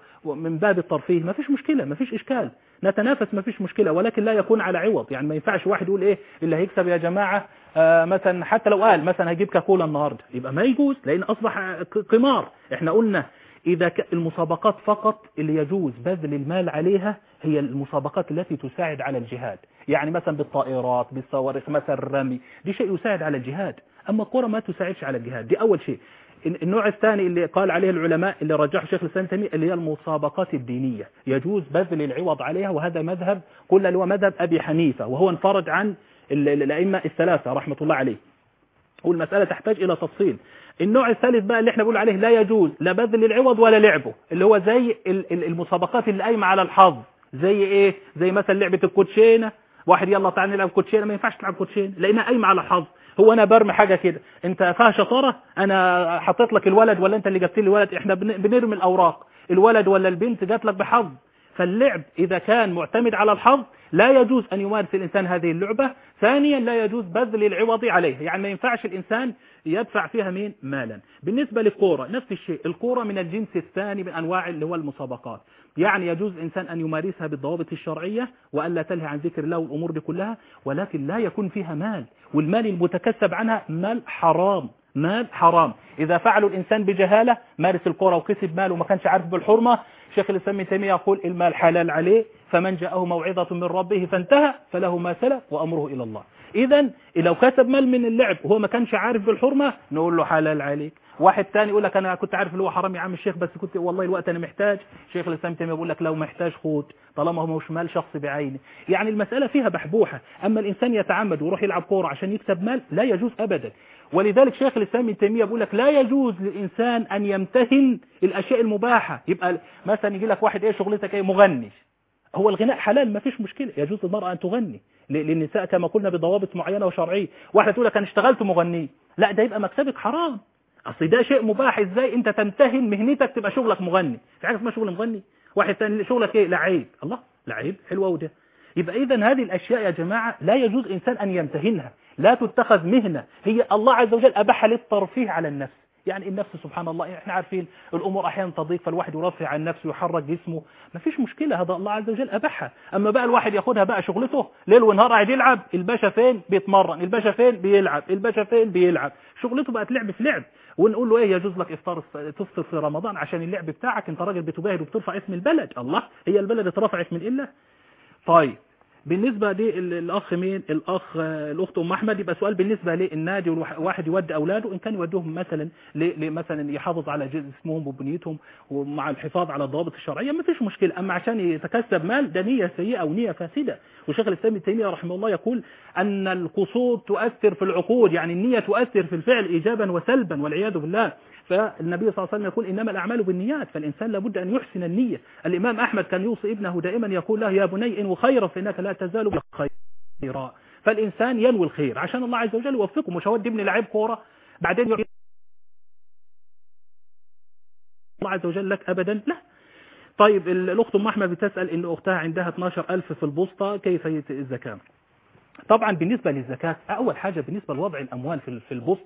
Speaker 2: من باب الترفيه ما فيش مشكلة، ما فيش إشكال، نتنافس ما فيش مشكلة، ولكن لا يكون على عوض. يعني ما ينفعش واحد يقول إيه اللي هيكسب يا جماعة مثلا حتى لو قال مثلا هجيب كاكولا النهاردة يبقى ما يجوز، لأن أصبح قمار. إحنا قلنا إذا المسابقات فقط اللي يجوز بذل المال عليها هي المسابقات التي تساعد على الجهاد، يعني مثلا بالطائرات بالصواريخ مثلا الرمي، دي شيء يساعد على الجهاد. أما الكرة ما تساعدش على الجهاد، دي أول شيء. النوع الثاني اللي قال عليه العلماء اللي رجحه شيخ الإسلام تيمية اللي هي المسابقات الدينية، يجوز بذل العوض عليها، وهذا مذهب كل اللي هو مذهب أبي حنيفة، وهو انفرد عن الأئمة الثلاثة رحمة الله عليه، والمسألة تحتاج إلى تفصيل. النوع الثالث بقى اللي احنا بنقول عليه لا يجوز لا بذل العوض ولا لعبه، اللي هو زي المسابقات اللي قايمه على الحظ، زي ايه؟ زي مثلا لعبة الكوتشينة، واحد يلا تعال نلعب كوتشينة، ما ينفعش تلعب كوتشينة لانها قايمه على حظ. هو انا برمي حاجة كده انت فيها شطارة، انا حطيت لك الولد ولا انت اللي جبت لي الولد، احنا بنرمي الاوراق، الولد ولا البنت جات لك بحظ. فاللعب إذا كان معتمد على الحظ لا يجوز أن يمارس الإنسان هذه اللعبة. ثانيا لا يجوز بذل العوض عليه، يعني ما ينفعش الإنسان يدفع فيها مالا. بالنسبة للكورة نفس الشيء، الكورة من الجنس الثاني من أنواع اللي هو المسابقات، يعني يجوز الإنسان أن يمارسها بالضوابط الشرعية وأن لا تلهي عن ذكر الله والأمور دي كلها، ولكن لا يكون فيها مال، والمال المتكسب عنها مال حرام، مال حرام. إذا فعلوا الإنسان بجهالة مارس الكورة وكسب مال وما كانش عارف بالحرمة، شيخ الإسلام ابن تيمية يقول المال حلال عليه، فمن جاءه موعظة من ربه فانتهى فله ما سلف وأمره إلى الله. إذن لو كسب مال من اللعب وهو ما كانش عارف بالحرمة نقول له حلال عليك. واحد تاني يقول لك أنا كنت عارف اللي هو حرام يا عم الشيخ، بس كنت والله الوقت أنا محتاج. شيخ الإسلام ابن تيمية بيقول لك لو محتاج خود طالما هو مش مال شخص بعينه. يعني المسألة فيها بحبوحة. أما الإنسان يتعمد ويروح يلعب كورة عشان يكسب مال لا يجوز أبدا. ولذلك شيخ الإسلام ابن تيمية بيقول لك لا يجوز للإنسان أن يمتهن الأشياء المباحة. يبقى مثلا يجي لك واحد شغلتك مغني، هو الغناء حلال ما فيش مشكلة، يجوز للمرأة أن تغني للنساء كما قلنا بضوابط معينة وشرعية. واحدة تقول لك أنا اشتغلت مغني، لا ده يبقى مكسبك حرام، أصل ده شيء مباح. إزاي أنت تمتهن مهنتك تبقى شغلك مغني؟ في حاجة اسمها شغل مغني؟ واحد ثاني شغلك لعيب، الله لعيب حلوة وده. يبقى إذن هذه الأشياء يا جماعة لا يجوز إنسان أن يمتهنها، لا تتخذ مهنة، هي الله عز وجل أباحها للترفيه على النفس. يعني النفس سبحان الله احنا عارفين الأمور أحيانا تضيق، فالواحد يرفع عن نفسه ويحرك جسمه، ما فيش مشكلة، هذا الله عز وجل أباحها. أما بقى الواحد ياخدها بقى شغلته ليل ونهار قاعد يلعب، الباشا فين بيتمرن، الباشا فين بيلعب، الباشا فين بيلعب، شغلته بقت لعب في لعب. ونقول له يجوز لك تفطر في رمضان عشان اللعب بتاعك، انت راجل بتباهر وبترفع اسم البلد، الله هي البلد اترفعت من إلا. طيب بالنسبة للأخ مين الأخت أم أحمد، يبقى سؤال بالنسبة للنادي والواحد يودي أولاده إن كان يوديهم مثلا مثلا يحافظ على جسمهم وبنيتهم ومع الحفاظ على الضوابط الشرعية ما فيش مشكلة. أما عشان يتكسب مال ده نية سيئة ونية فاسدة. وشيخ الإسلام ابن تيمية رحمه الله يقول أن القصود تؤثر في العقود، يعني النية تؤثر في الفعل إيجابا وسلبا والعياذ بالله. فالنبي صلى الله عليه وسلم يقول إنما الأعمال بالنيات، فالإنسان لابد أن يحسن النية. الإمام أحمد كان يوصي ابنه دائما يقول له يا بني إن خيرا فإنك لا تزال بخيرا. فالإنسان ينوي الخير عشان الله عز وجل يوفقه، مش هودي ابني لعيب كورة بعدين الله عز وجل لك أبدا لا. طيب الأخت أم أحمد بتسأل إن أختها عندها 12,000 في البوسطة كيف الزكاة؟ طبعا بالنسبة للزكاة أول حاجة بالنسبة لوضع الأموال في البوسط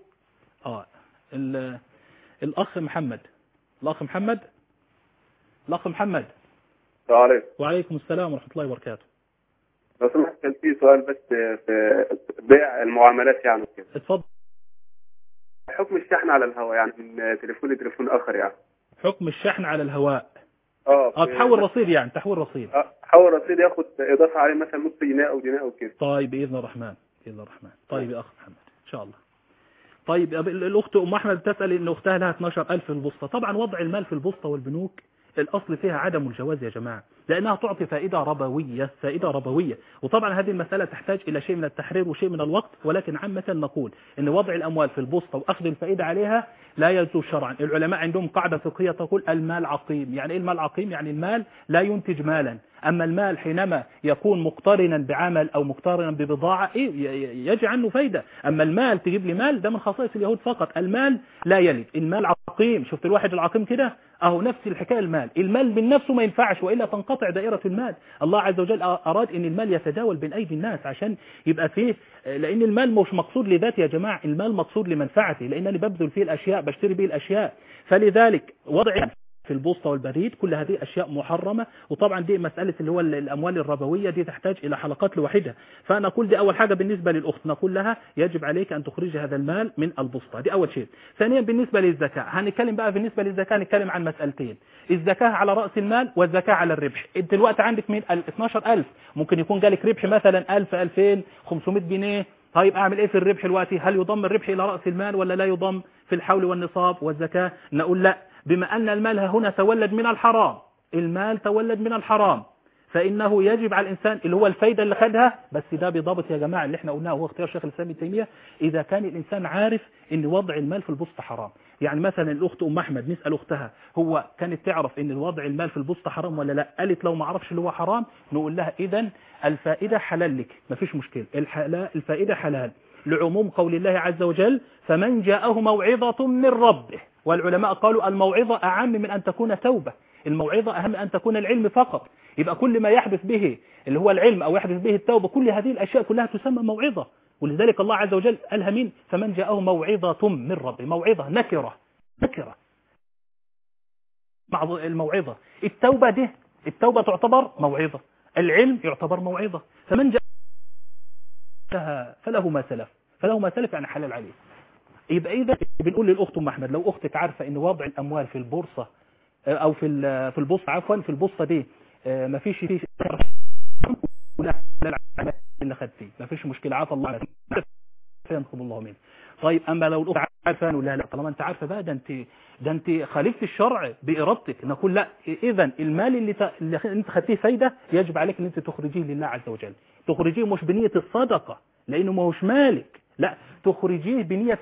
Speaker 2: الأخ محمد
Speaker 7: عليكم.
Speaker 2: وعليكم السلام ورحمة الله وبركاته.
Speaker 8: لو سمحت كان في سؤال بس في بيع المعاملات يعني كده.
Speaker 2: اتفضل.
Speaker 8: حكم الشحن على الهواء يعني من تليفون لتليفون اخر يعني.
Speaker 2: حكم الشحن على الهواء.
Speaker 8: تحول
Speaker 2: رصيد يعني تحويل رصيد.
Speaker 8: تحول رصيد ياخد اضافه عليه مثلا نص جنيه او جنيه او كده.
Speaker 2: طيب باذن الرحمن. طيب يا اخ محمد ان شاء الله. طيب الاخت ام احمد تسال ان اختها لها 12000 في البوسطه. طبعا وضع المال في البوسطه والبنوك الأصل فيها عدم الجواز يا جماعة، لأنها تعطي فائدة ربوية، وطبعا هذه المسألة تحتاج إلى شيء من التحرير وشيء من الوقت، ولكن عامة نقول إن وضع الأموال في البوسطة وأخذ الفائدة عليها لا يجوز شرعا. العلماء عندهم قاعدة فقهية تقول المال عقيم. يعني إيه المال عقيم؟ يعني المال لا ينتج مالا، أما المال حينما يكون مقترنا بعمل أو مقترنا ببضاعة يجي عنه فايدة. أما المال تجيب لي مال ده من خصائص اليهود فقط، المال لا يلد، المال عقيم. شفت الواحد العقيم كده أهو نفس الحكاية. المال من نفسه ما ينفعش وإلا تنقطع دائرة المال. الله عز وجل أراد أن المال يتداول بين أيدي الناس عشان يبقى فيه، لأن المال مش مقصود لذاته يا جماعة، المال مقصود لمنفعته، لأنني ببذل فيه الأشياء، بشتري به الأشياء. فلذلك وضع في البوسطة والبريد كل هذه أشياء محرمة. وطبعا دي مسألة اللي هو الأموال الربوية دي تحتاج إلى حلقات لوحدها. فأنا أقول دي أول حاجة بالنسبة للأخت، نقول لها يجب عليك أن تخرج هذا المال من البوسطة، دي أول شيء. ثانيا بالنسبة للزكاة، هنتكلم بقى بالنسبة للزكاة نتكلم عن مسألتين، الزكاة على رأس المال والزكاة على الربح. انت دلوقتي عندك من 12000 ممكن يكون جالك ربح مثلا 1000 2500 جنيه. طيب أعمل إيه في الربح دلوقتي؟ هل يضم الربح إلى رأس المال ولا لا يضم في الحول والنصاب والزكاة؟ نقول لا، بما أن المال هنا تولد من الحرام، المال تولد من الحرام، فإنه يجب على الإنسان اللي هو الفايدة اللي خدها، بس ده بضابط يا جماعة اللي احنا قلناه هو اختيار شيخ الإسلام ابن تيمية، إذا كان الإنسان عارف إن وضع المال في البوسطة حرام. يعني مثلا الأخت أم أحمد نسأل أختها هو كانت تعرف إن وضع المال في البوسطة حرام ولا لا؟ قالت لو ما عرفش اللي هو حرام، نقول لها إذن الفائدة حلال لك، مفيش مشكلة، الفائدة حلال لعموم قول الله عز وجل فمن جاءه موعظة من ربه. والعلماء قالوا الموعظة أعم من أن تكون توبة، الموعظة أهم أن تكون العلم فقط. يبقى كل ما يحدث به اللي هو العلم أو يحدث به التوبة، كل هذه الأشياء كلها تسمى موعظة. ولذلك الله عز وجل قالها مين؟ فمن جاءه موعظة من ربه. موعظة نكرة مع الموعظة. التوبة تعتبر موعظة، العلم يعتبر موعظة. فمن جاء فله ما سلف يعني حلال عليه. يبقى إذا بنقول للأخت أم أحمد لو أختك عارفة إن وضع الأموال في البورصة أو في البورصة في البورصة دي ما فيش فيه لا اللي خد فيه ما فيش مشكلة، عفى الله عنه ينقض الله منه. طيب أما لو الأخت عارفة لا طالما أنت عارفة بقى ده أنت خالفت الشرع بإرادتك، نقول لا، إذن المال اللي أنت خدتيه فايدة يجب عليك أن أنت تخرجيه لله عز وجل، تخرجيه مش بنية الصدقة لأنه ما هوش مالك، لا تخرجيه بنية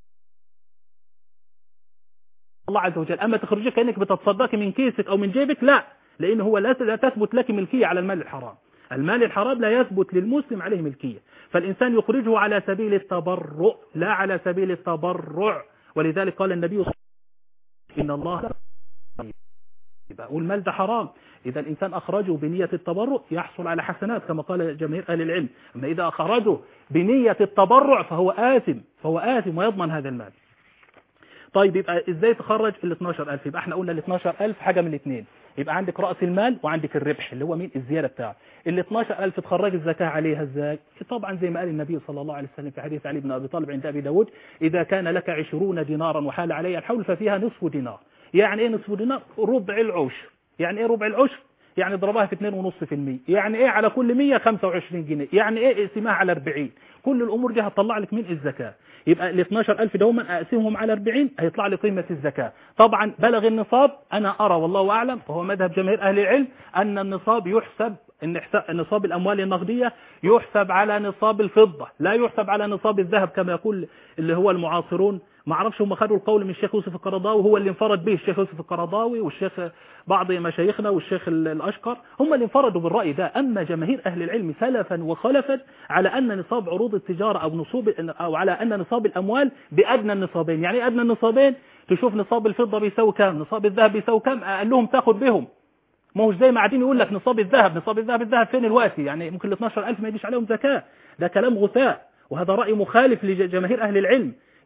Speaker 2: الله عز وجل. أما تخرجيه كأنك بتتصدقي من كيسك أو من جيبك، لا، لأنه هو لا تثبت لك ملكية على المال الحرام. المال الحرام لا يثبت للمسلم عليه ملكية، فالإنسان يخرجه على سبيل التبرع لا على سبيل التبرع. ولذلك قال النبي صلى الله عليه وسلم إن الله والمال ده حرام، إذا الإنسان أخرجه بنية التبرع يحصل على حسنات كما قال جماهير أهل العلم. أما إذا أخرجه بنية التبرع فهو آثم ويضمن هذا المال. طيب يبقى إزاي تخرج ال 12000؟ يبقى احنا قلنا ال 12000 حاجة من الاثنين، يبقى عندك رأس المال وعندك الربح اللي هو مين؟ الزيادة بتاعه. ال 12000 تخرج الزكاة عليها ازاي؟ طبعا زي ما قال النبي صلى الله عليه وسلم في حديث علي بن أبي طالب عند أبي داود إذا كان لك 20 دينارا وحال علي الحول ففيها نصف دينار. يعني ايه نصف دينار؟ ربع العشر. يعني ايه ربع العشر؟ يعني اضربها في 2.5%. يعني ايه على كل 100 25 جنيه. يعني ايه اقسمها على 40. كل الامور دي هتطلع لك من الزكاة. يبقى ال 12000 دوما اقسمهم على 40 هيطلع لي قيمة الزكاة. طبعا بلغ النصاب، انا ارى والله اعلم وهو مذهب جماهير اهل العلم ان النصاب يحسب ان نصاب الاموال النقدية يحسب على نصاب الفضة، لا يحسب على نصاب الذهب كما يقول اللي هو المعاصرون. ما اعرفش هم خدوا القول من الشيخ يوسف القرضاوي، هو اللي انفرد به الشيخ يوسف القرضاوي والشيخ بعض مشايخنا والشيخ الاشقر، هم اللي انفردوا بالرأي ده. اما جماهير اهل العلم سلفا وخلفا على ان نصاب عروض التجارة او على ان نصاب الاموال بادنى النصابين. يعني ادنى النصابين تشوف نصاب الفضة بيساوي كام، نصاب الذهب بيساوي كام، قال لهم تاخد بهم. ما هوش زي ما قاعدين يقول لك نصاب الذهب فين الوقت؟ يعني ممكن ال 12000 ما يجيش عليهم زكاة. ده كلام غثاء، وهذا رأي مخالف لجماهير أهل العلم.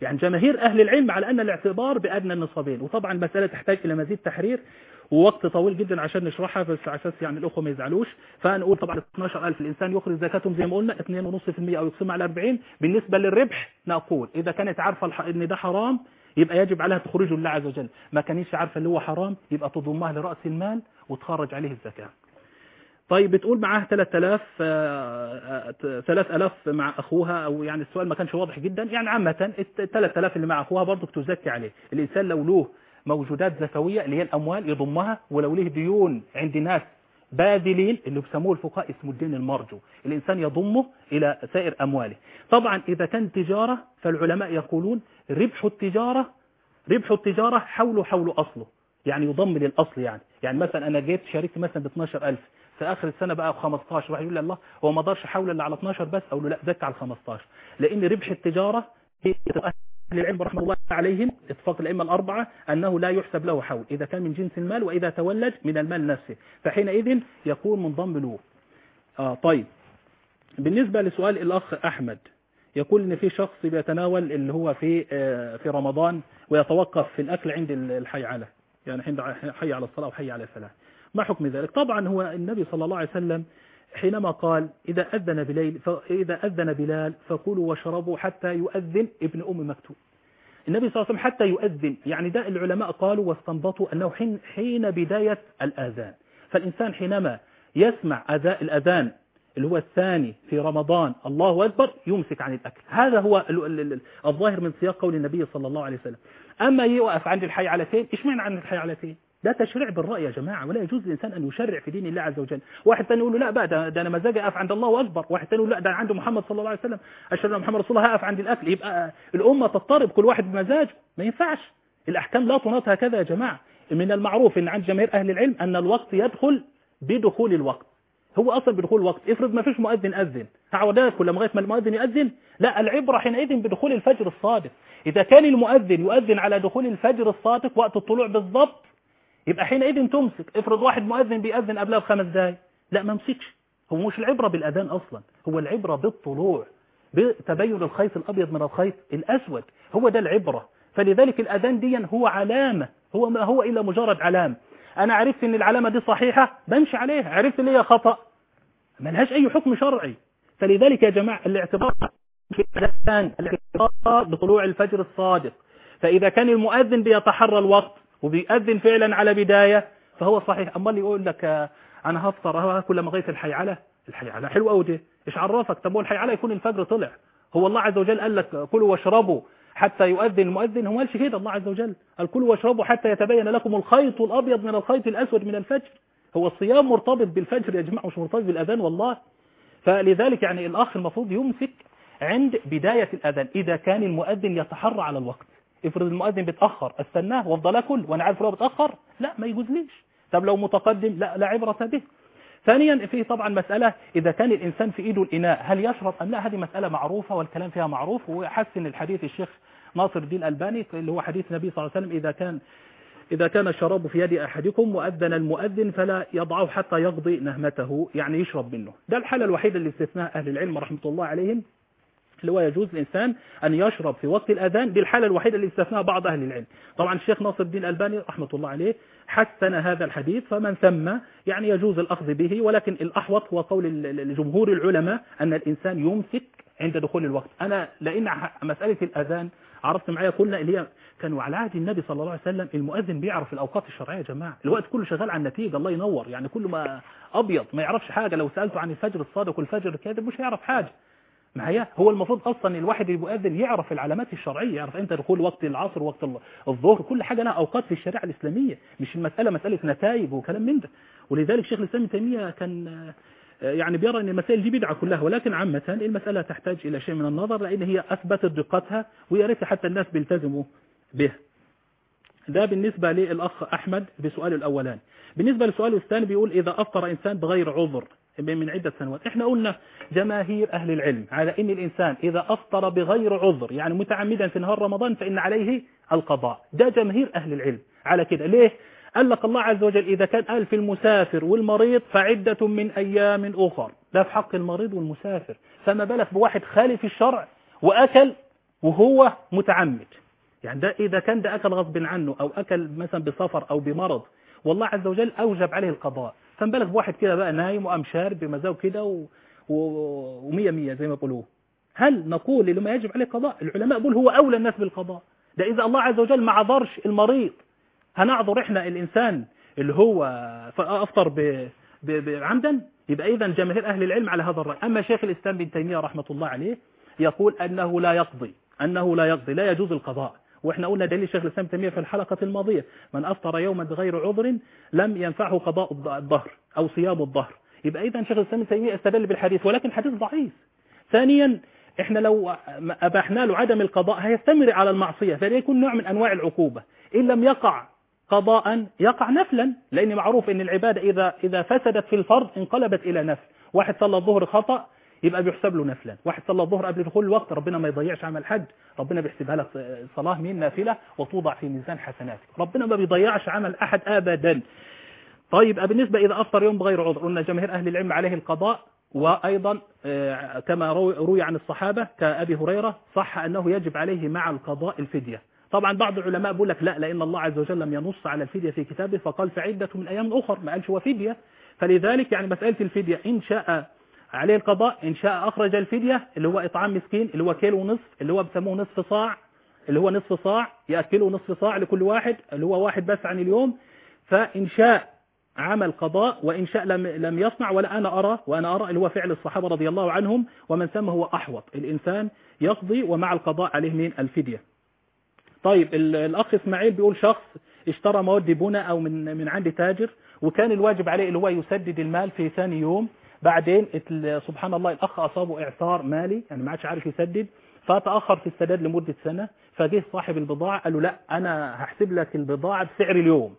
Speaker 2: يعني جماهير أهل العلم على أن الاعتبار بأدنى النصابين. وطبعا المسألة تحتاج إلى مزيد تحرير ووقت طويل جدا عشان نشرحها، بس على اساس يعني الأخوة ما يزعلوش. فنقول طبعا 12000 الإنسان يخرج زكاتهم زي ما قلنا 2.5% أو يقسم على 40. بالنسبة للربح نقول إذا كانت عارفة إن ده حرام يبقى يجب عليها تخرجه لله عز وجل، ما كانش عارفة اللي هو حرام يبقى تضمها لرأس المال وتخرج عليه الزكاة. طيب بتقول معاه 3000 مع أخوها، أو يعني السؤال ما كانش واضح جدا، يعني عامة 3000 اللي مع أخوها برضك تزكي عليه. الإنسان لو له موجودات زكوية اللي هي الأموال يضمها، ولو له ديون عند ناس بادلين اللي بيسموه الفقهاء اسمه الدين المرجو، الإنسان يضمه إلى سائر أمواله. طبعا إذا كان تجارة فالعلماء يقولون ربح التجارة حول أصله، يعني يضم للأصل. يعني مثلا أنا جيت شاركت مثلا ب 12000 في آخر السنة بقى 15، واحد يقول لي الله هو ما قدرش حول إلا على 12 بس، أو لا زكى على 15، لأن ربح التجارة أهل العلم رحمه الله عليهم اتفاق الأئمة الأربعة أنه لا يحسب له حول إذا كان من جنس المال وإذا تولد من المال نفسه، فحينئذ يكون منضم له. طيب بالنسبة لسؤال الأخ أحمد، يقول إن في شخص بيتناول اللي هو في رمضان ويتوقف في الأكل عند الحي على، يعني حي على الصلاة وحي على الفلاح، ما حكم ذلك؟ طبعا هو النبي صلى الله عليه وسلم حينما قال إذا أذن بلال فكلوا واشربوا حتى يؤذن ابن أم مكتوم. النبي صلى الله عليه وسلم حتى يؤذن، يعني ده العلماء قالوا واستنبطوا أنه حين بداية الآذان. فالإنسان حينما يسمع الأذان اللي هو الثاني في رمضان الله أكبر يمسك عن الأكل. هذا هو الظاهر من سياق قول النبي صلى الله عليه وسلم. أما يوقف عند الحي علتين، إيش معنى عند الحي علتين؟ ده تشريع بالرأي يا جماعة، ولا يجوز للإنسان أن يشرع في دين الله عز وجل. واحد ثاني يقول له لا بقى ده أنا مزاجي أقف عند الله أكبر، واحد ثاني يقول لا ده عنده محمد صلى الله عليه وسلم أشهد أن محمد رسول الله هقف عند الأكل. يبقى الأمة تضطرب كل واحد بمزاجه، ما ينفعش. الأحكام لا تناط هكذا يا جماعة. من المعروف أن عند جماهير أهل العلم أن الوقت يدخل بدخول الوقت، هو أصلا بدخول الوقت. افرض ما فيش مؤذن أذن، هعودك كل لغاية ما المؤذن يأذن؟ لا، العبرة حينئذ بدخول الفجر الصادق. إذا كان المؤذن يؤذن على دخول الفجر الصادق وقت الطلوع بالضبط، يبقى حينئذ تمسك. افرض واحد مؤذن بيأذن قبلها ب5 دقايق، لا ما امسكش. هو مش العبرة بالأذان أصلا، هو العبرة بالطلوع، بتبين الخيط الأبيض من الخيط الأسود، هو ده العبرة. فلذلك الأذان دي هو علامة، هو ما هو إلا مجرد علامة. أنا عرفت أن العلامة دي صحيحة بمشي عليها، عرفت اللي هي خطأ ما لهاش أي حكم شرعي. فلذلك يا جماعة الاعتبار في الأذان الاعتبار بطلوع الفجر الصادق. فإذا كان المؤذن بيتحرى الوقت وبيأذن فعلا على بداية فهو صحيح. أما اللي يقول لك أنا هفطر هاكل لما غاية الحي على حلو أوي ده، إيش عرفك؟ طب هو الحي على يكون الفجر طلع؟ هو الله عز وجل قال لك كلوا واشربوا حتى يؤذن المؤذن؟ هو قالش كده. الله عز وجل قال كلوا واشربوا حتى يتبين لكم الخيط الأبيض من الخيط الأسود من الفجر. هو الصيام مرتبط بالفجر يا جماعة، مش مرتبط بالأذان والله. فلذلك يعني الأخ المفروض يمسك عند بداية الأذان إذا كان المؤذن يتحرى على الوقت. افرض المؤذن بيتأخر استناه وافضل اكل وانا عارف لو بتأخر، لا ما يجوزليش. طب لو متقدم لا عبرة به. ثانيا في طبعا مسألة إذا كان الإنسان في إيده الإناء هل يشرب أم لا؟ هذه مسألة معروفة والكلام فيها معروف، وحسن الحديث الشيخ ناصر الدين الألباني اللي هو حديث النبي صلى الله عليه وسلم إذا كان الشراب في يد أحدكم وأذن المؤذن فلا يضعه حتى يقضي نهمته، يعني يشرب منه. ده الحالة الوحيدة اللي استثناها أهل العلم رحمة الله عليهم، اللي هو يجوز الإنسان أن يشرب في وقت الأذان. دي الحالة الوحيدة اللي استثناها بعض أهل العلم. طبعا الشيخ ناصر الدين الألباني رحمة الله عليه حسن هذا الحديث، فمن ثم يعني يجوز الأخذ به، ولكن الأحوط هو قول الجمهور العلماء أن الإنسان يمسك عند دخول الوقت. أنا لأن مسألة الأذان عرفت معايا قلنا اللي هي كانوا على عهد النبي صلى الله عليه وسلم المؤذن بيعرف الأوقات الشرعية يا جماعة، الوقت كله شغال على النتيجة، الله ينور، يعني كله ما أبيض ما يعرفش حاجة. لو سألته عن الفجر الصادق والفجر الكاذب مش هيعرف حاجة. معايا هو المفروض اصلا الواحد المؤذن يعرف العلامات الشرعيه، يعرف امتى دخول وقت العصر وقت الظهر، كل حاجه لها اوقات في الشريعه الاسلاميه، مش المساله مساله نتائج وكلام من ده. ولذلك شيخ الاسلام ابن تيميه كان يعني بيرى ان المسائل دي بدعه كلها، ولكن عامه المساله تحتاج الى شيء من النظر لان هي اثبتت دقتها ويا ريت حتى الناس بيلتزموا بها. ده بالنسبه للاخ احمد بسؤاله الاولاني. بالنسبه لسؤاله الثاني بيقول اذا افطر انسان بغير عذر من عدة سنوات، احنا قلنا جماهير أهل العلم على أن الإنسان إذا أفطر بغير عذر يعني متعمدا في نهار رمضان فإن عليه القضاء. ده جماهير أهل العلم على كده. ليه؟ قال لك الله عز وجل إذا كان قال في المسافر والمريض فعدة من أيام أخر، ده في حق المريض والمسافر، فما بالك بواحد خالف الشرع وأكل وهو متعمد، يعني ده إذا كان ده أكل غصب عنه أو أكل مثلا بسفر أو بمرض والله عز وجل أوجب عليه القضاء، فنبالغ بواحد كده بقى نايم وقام شارب بمزاج كده ومية مية زي ما يقولوه، هل نقول اللي ما يجب عليه قضاء؟ العلماء يقول هو أولى الناس بالقضاء، ده إذا الله عز وجل ما عذرش المريض هنعذر إحنا الإنسان اللي هو أفطر عمدا؟ يبقى إذا جماهير أهل العلم على هذا الرأي. أما شيخ الإسلام ابن تيمية رحمة الله عليه يقول أنه لا يقضي، لا يجوز القضاء. وإحنا قلنا دليل شيخ الإسلام ابن تيمية في الحلقة الماضية: من أفطر يوما بغير عذر لم ينفعه قضاء الظهر أو صيام الظهر. يبقى إذا شيخ الإسلام ابن تيمية استدل بالحديث، ولكن حديث ضعيف. ثانيا إحنا لو أباحنا له عدم القضاء هيستمر على المعصية، فليكون نوع من أنواع العقوبة. إن لم يقع قضاء يقع نفلا، لأن معروف أن العبادة إذا فسدت في الفرض انقلبت إلى نفل. واحد صلى الظهر خطأ يبقى بيحسب له نفلا، واحد صلى الظهر قبل دخول الوقت ربنا ما يضيعش عمل حج، ربنا بيحسبها لك صلاة من نافلة وتوضع في ميزان حسناتك، ربنا ما بيضيعش عمل أحد أبدا. طيب بالنسبة إذا أفطر يوم بغير عذر، قلنا جماهير أهل العلم عليه القضاء، وأيضا كما روي عن الصحابة كأبي هريرة صح أنه يجب عليه مع القضاء الفدية. طبعا بعض العلماء بيقول لك لا، لأن الله عز وجل لم ينص على الفدية في كتابه، فقال فعدة من أيام أخر، ما قالش هو فدية. فلذلك يعني مسألة الفدية إن شاء عليه القضاء، إن شاء أخرج الفدية اللي هو إطعام مسكين اللي هو كيلو ونصف، اللي هو بسموه نصف صاع، اللي هو نصف صاع يأكله نصف صاع لكل واحد، اللي هو واحد بس عن اليوم. فإن شاء عمل قضاء، وإن شاء لم يصنع. وأنا أرى اللي هو فعل الصحابة رضي الله عنهم، ومن ثم هو أحوط، الإنسان يقضي ومع القضاء عليه من الفدية. طيب الأخ إسماعيل بيقول شخص اشترى مواد بناء أو من عند تاجر، وكان الواجب عليه اللي هو يسدد المال في ثاني يوم، بعدين سبحان الله الأخ أصابه إعصار مالي، يعني ما عادش عارف يسدد، فتأخر في السداد لمدة سنة. فجه صاحب البضاعة قال له لا، أنا هحسب لك البضاعة بسعر اليوم،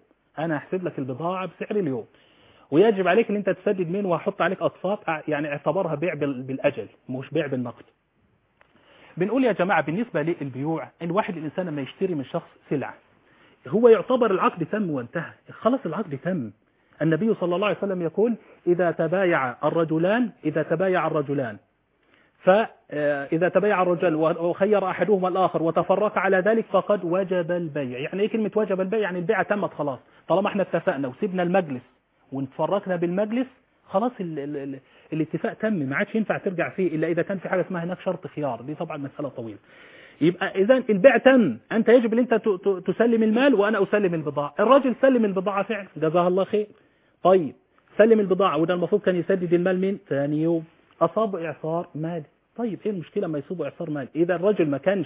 Speaker 2: ويجب عليك ان انت تسدد منه، وهحط عليك اقساط، يعني اعتبرها بيع بالاجل مش بيع بالنقد. بنقول يا جماعة بالنسبة للبيوع، الإنسان لما يشتري من شخص سلعة هو يعتبر العقد تم وانتهى، خلاص العقد تم. النبي صلى الله عليه وسلم يقول إذا تبايع الرجلان فإذا تبايع الرجل وخير أحدهما الآخر وتفرق على ذلك فقد وجب البيع. يعني إيه كلمة وجب البيع؟ يعني البيع تمت خلاص، طالما احنا اتفقنا وسيبنا المجلس وتفرقنا بالمجلس خلاص الاتفاق تم، ما عادش ينفع ترجع فيه إلا إذا كان في حاجة اسمها هناك شرط خيار، دي طبعا مسألة طويلة. يبقى إذا البيع تم، أنت يجب أن أنت تسلم المال وأنا أسلم البضاعة. الراجل سلم البضاعة فعلا، جزاه الله خير. طيب سلم البضاعة، وده المفروض كان يسدد المال من ثاني يوم، أصاب إعصار مالي. طيب إيه المشكلة ما يصيبه إعصار مالي؟ إذا الرجل ما كانش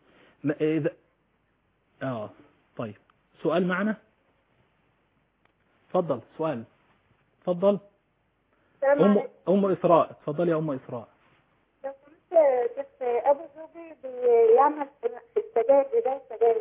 Speaker 2: طيب سؤال معنا، تفضل سؤال، تفضل أم إسراء، تفضل يا أم إسراء.
Speaker 9: لو كنت أبو زوجي بيعمل في السجاير بيبيع السجاير.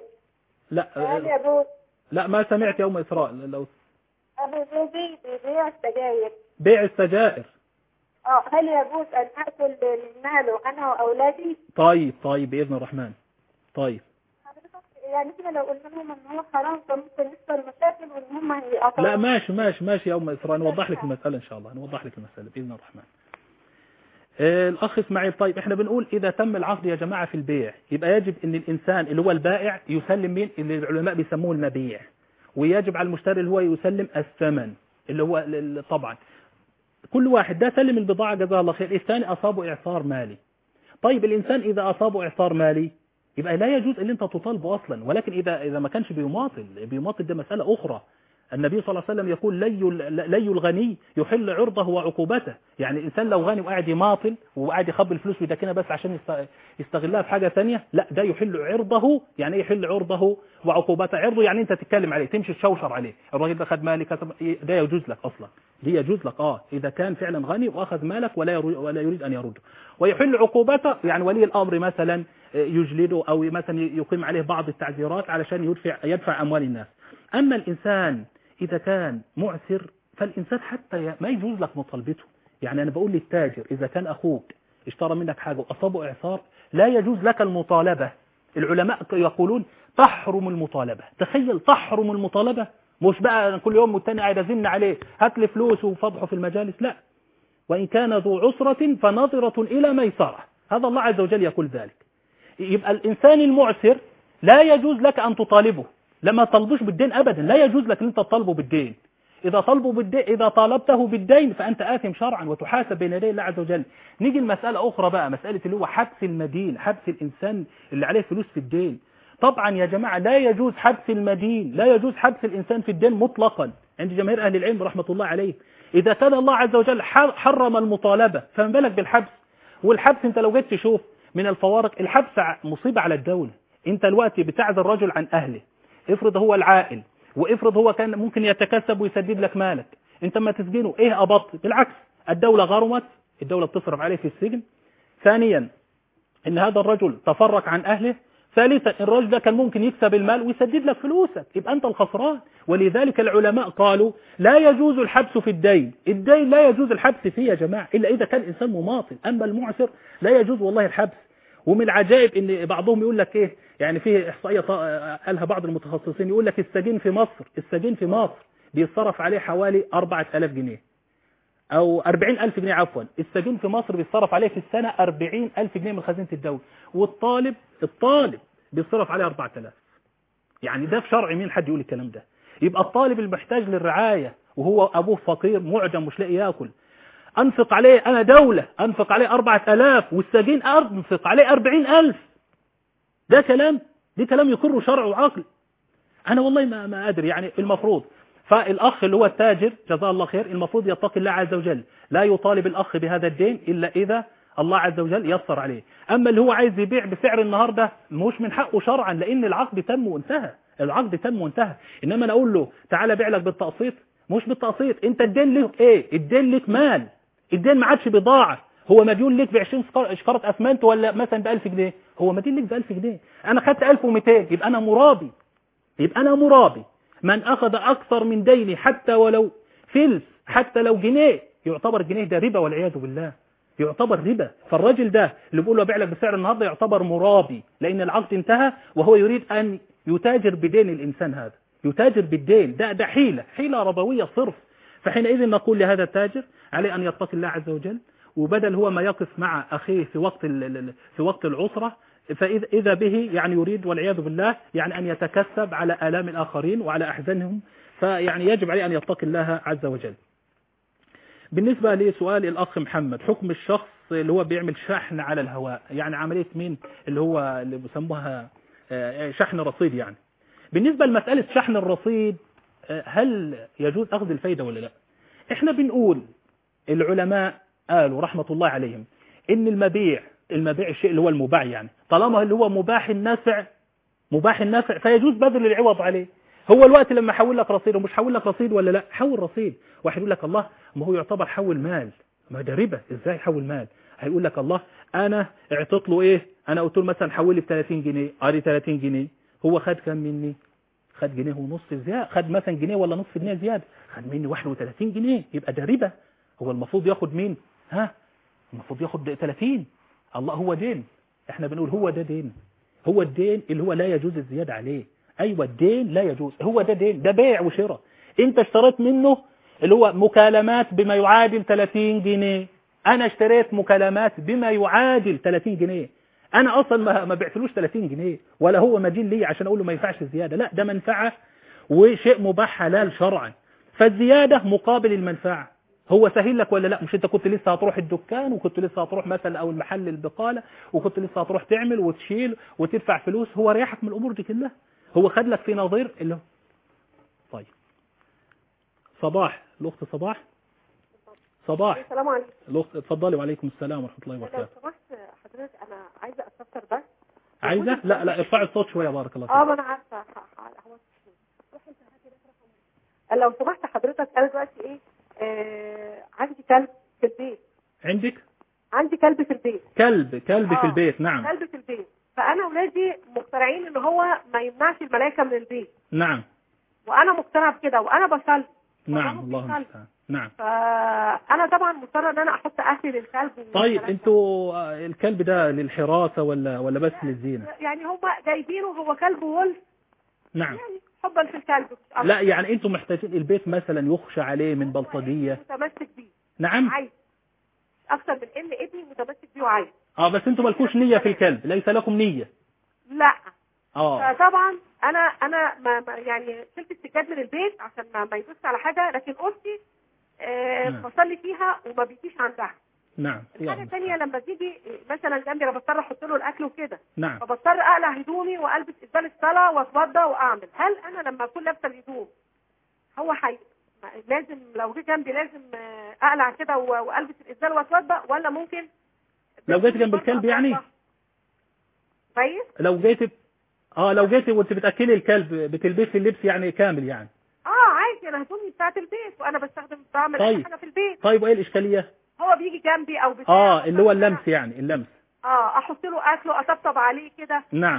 Speaker 2: لا ما سمعت يا أم إسراء. لو
Speaker 9: أبو زوجي بيبيع السجاير،
Speaker 2: بيع السجائر،
Speaker 9: هل يجوز أن أكل من ماله أنا وأولادي؟
Speaker 2: طيب بإذن الرحمن. طيب
Speaker 9: يعني كده لو قلنا لهم ان هو حرام فممكن يحصل مشاكل وان هم هيقطعوا.
Speaker 2: لا ماشي يا أم إسراء، نوضح لك المسألة إن شاء الله، نوضح لك المسألة بإذن الرحمن. الأخ إسماعيل، طيب احنا بنقول إذا تم العقد يا جماعة في البيع يبقى يجب ان الإنسان اللي هو البائع يسلم مين اللي العلماء بيسموه المبيع، ويجب على المشتري اللي هو يسلم الثمن اللي هو طبعا كل واحد ده سلم البضاعة جزاه الله خير، الثاني أصابه إعصار مالي. طيب الإنسان إذا أصابه إعصار مالي يبقى لا يجوز ان انت تطالبه اصلا، ولكن اذا ما كانش بيماطل ده مسألة اخرى. النبي صلى الله عليه وسلم يقول لي الغني يحل عرضه وعقوبته، يعني الانسان لو غني وقاعد يماطل وقاعد يخبي الفلوس ويدكنها بس عشان يستغلها في حاجة ثانية، لا ده يحل عرضه. يعني ايه يحل عرضه وعقوبته؟ عرضه يعني انت تتكلم عليه، تمشي تشوشر عليه، الراجل ده خد مالك، ده يجوز لك اصلا، دي يجوز لك اذا كان فعلا غني واخذ مالك ولا يريد ان يرده. ويحل عقوبته يعني ولي الامر مثلا يجلده او مثلا يقيم عليه بعض التعزيرات علشان يدفع اموال الناس. اما الانسان اذا كان معسر فالانسان حتى ما يجوز لك مطالبته. يعني انا بقول للتاجر اذا كان اخوك اشترى منك حاجه واصابه اعصار لا يجوز لك المطالبه. العلماء يقولون تحرم المطالبه. تخيل تحرم المطالبه، مش بقى كل يوم والتاني قاعد ازن عليه هات لي فلوس وفضحه في المجالس، لا. وان كان ذو عسره فنظره الى ميسره، هذا الله عز وجل يقول ذلك. يبقى الإنسان المعسر لا يجوز لك أن تطالبه، لما تطالبوش بالدين أبدا، لا يجوز لك أن أنت تطالبه بالدين. إذا طالبته بالدين فأنت آثم شرعا وتحاسب بين يدي الله عز وجل. نيجي المسألة أخرى بقى، مسألة اللي هو حبس المدين، حبس الإنسان اللي عليه فلوس في الدين. طبعا يا جماعة لا يجوز حبس المدين، لا يجوز حبس الإنسان في الدين مطلقا عند جماهير أهل العلم رحمة الله عليه. إذا كان الله عز وجل حرم المطالبة فما بالك بالحبس؟ والحبس أنت لو جيت تشوف من الفوارق، الحبس مصيبة على الدولة. أنت الوقت بتعزل الرجل عن أهله، افرض هو العائل، وافرض هو كان ممكن يتكسب ويسدد لك مالك، انت ما تسجنه ايه أبط؟ بالعكس الدولة غرمت، الدولة بتصرف عليه في السجن. ثانيا ان هذا الرجل تفرق عن اهله. ثالثا الرجل ده كان ممكن يكسب المال ويسدد لك فلوسك، يبقى انت الخسران. ولذلك العلماء قالوا لا يجوز الحبس في الدين، الدين لا يجوز الحبس فيه يا جماعة إلا إذا كان إنسان مماطل، أما المعسر لا يجوز والله الحبس. ومن العجائب ان بعضهم يقول لك ايه، يعني فيه احصائيه قالها بعض المتخصصين، يقول لك السجين في مصر بيتصرف عليه حوالي 4000 جنيه او 40000 جنيه عفوا. السجين في مصر بيتصرف عليه في السنه 40000 جنيه من خزينه الدوله، والطالب بيتصرف عليه 4000. يعني ده في شرع مين حد يقول الكلام ده؟ يبقى الطالب المحتاج للرعايه وهو ابوه فقير معدم مش لاقي ياكل، أنفق عليه أنا دولة أنفق عليه 4000 والسجين أنفق عليه 40000. ده كلام يقر شرع وعقل. أنا والله ما أدري. يعني المفروض فالأخ اللي هو التاجر جزاه الله خير المفروض يتقي الله عز وجل، لا يطالب الأخ بهذا الدين إلا إذا الله عز وجل يسر عليه. أما اللي هو عايز يبيع بسعر النهاردة مش من حقه شرعا، لأن العقد تم وانتهى. إنما أنا أقول له تعالى بيع لك بالتقسيط، مش بالتقسيط. أنت الدين له إيه؟ الدين لك مال، الدين ما عادش بضاعة. هو مديون لك ب 20 شكارة أسمنت ولا مثلا ب 1000 جنيه، هو مدين لك ب 1000 جنيه، أنا خدت 1200 يبقى أنا مرابي. من أخذ أكثر من ديني حتى ولو فلس، حتى لو جنيه، يعتبر الجنيه ده ربا والعياذ بالله، يعتبر ربا. فالراجل ده اللي بيقول له أبيع لك بسعر النهارده يعتبر مرابي، لأن العقد انتهى وهو يريد أن يتاجر بدين الإنسان هذا، يتاجر بالدين. ده حيلة ربوية صرف. فحينئذ نقول لهذا التاجر عليه أن يتقي الله عز وجل، وبدل هو ما يقف مع أخيه في وقت العسرة، فإذا به يعني يريد والعياذ بالله يعني أن يتكسب على آلام الآخرين وعلى أحزانهم، فيعني يجب عليه أن يتقي الله عز وجل. بالنسبة لسؤال الأخ محمد، حكم الشخص اللي هو بيعمل شحن على الهواء، يعني عملية مين اللي بيسموها شحن رصيد. يعني بالنسبة لمسألة شحن الرصيد هل يجوز أخذ الفايدة ولا لا؟ احنا بنقول العلماء قالوا رحمة الله عليهم ان المبيع الشيء اللي هو المباع، يعني طالما اللي هو مباح النفع فيجوز بذل العوض عليه. هو الوقت لما حول لك رصيد ومش حول لك رصيد ولا لا؟ حول رصيد. واحد يقول لك الله ما هو يعتبر حول مال، ما ده ربا، ازاي حول مال؟ هيقول لك الله انا اعطيت له ايه، انا قلت له مثلا حول لي ب 30 جنيه، ادي 30 جنيه، هو خد كام مني؟ خد جنيه ونص زياده، خد مثلا جنيه ولا نصف جنيه زياده، خد مني 31 جنيه، يبقى ده ربا. هو المفروض ياخد مين؟ المفروض ياخد 30. الله هو دين، احنا بنقول هو ده دين، هو الدين اللي هو لا يجوز الزياده عليه. ايوه الدين لا يجوز، هو ده دين، ده بيع وشراء. انت اشتريت منه اللي هو مكالمات بما يعادل 30 جنيه، انا اشتريت مكالمات بما يعادل 30 جنيه، انا اصلا ما بعتلوش 30 جنيه ولا هو مدين لي عشان اقول له ما ينفعش الزياده، لا ده منفعه وشيء مباح حلال شرعا، فالزياده مقابل المنفعه. هو سهل لك ولا لا؟ مش انت كنت لسه هتروح الدكان وكنت لسه هتروح مثلا او المحل البقاله وكنت لسه هتروح تعمل وتشيل وتدفع فلوس، هو ريحك من الامور دي كلها، هو خد لك في نظير اللي هو طيب. صباح، الاخت صباح
Speaker 10: السلام عليكم.
Speaker 2: الاخت اتفضلي. وعليكم السلام ورحمه الله وبركاته.
Speaker 10: لو سمحت حضرتك انا عايزه استفسر بس.
Speaker 2: عايزه؟ لا ارفعي الصوت شويه بارك الله فيك.
Speaker 10: ما انا عارفه. لو سمحت حضرتك انا دلوقتي ايه عندي كلب في البيت.
Speaker 2: عندك؟
Speaker 10: عندي كلب في البيت.
Speaker 2: كلب في البيت. نعم
Speaker 10: كلب في البيت، فانا ولادي مقتنعين ان هو ما يمنعش الملائكه من البيت.
Speaker 2: نعم
Speaker 10: وانا مقتنعه بكده وانا بصلي.
Speaker 2: نعم اللهم المستعان. نعم
Speaker 10: فانا طبعا مضطره ان انا احط اكل للكلب.
Speaker 2: طيب انتوا الكلب ده للحراسه ولا بس للزينه؟
Speaker 10: يعني هم جايبينه هو كلب وولف.
Speaker 2: نعم
Speaker 10: يعني حبا في الكلب.
Speaker 2: لا يعني انتوا محتاجين البيت مثلا يخشى عليه من بلطجيه.
Speaker 10: متمسك بيه.
Speaker 2: نعم
Speaker 10: عايز اكتر من ان ابني متمسك بيه وعايز.
Speaker 2: بس انتوا مالكوش نية في الكلب، ليس لكم نية.
Speaker 10: لا.
Speaker 5: فطبعا انا ما يعني شلت السجاد من البيت عشان ما يدوس على حاجه، لكن اوضتي بصلي فيها وما بيجيش عندها.
Speaker 2: نعم.
Speaker 5: الحاجه الثانيه لما تيجي مثلا جنبي انا بضطر احط له الاكل وكده.
Speaker 2: نعم.
Speaker 5: فبضطر اقلع هدومي والبس اسبال الصلاه واتوضى واعمل. هل انا لما اكون لابسه الهدوم هو لازم لو جه جنبي لازم اقلع كده والبس الاسبال واتوضى، ولا ممكن
Speaker 2: لو جيت جنب الكلب يعني؟
Speaker 5: كويس.
Speaker 2: لو جيتي وانت بتاكلي الكلب بتلبسي اللبس يعني كامل يعني؟
Speaker 5: عادي، انا هدومي بتاعت البيت وانا بعمل اي حاجه في البيت.
Speaker 2: طيب وايه الاشكاليه؟
Speaker 5: هو بيجي جنبي او بتاع
Speaker 2: اللي هو اللمس يعني، اللمس.
Speaker 5: احط له اكله اطبطب عليه كده.
Speaker 2: نعم.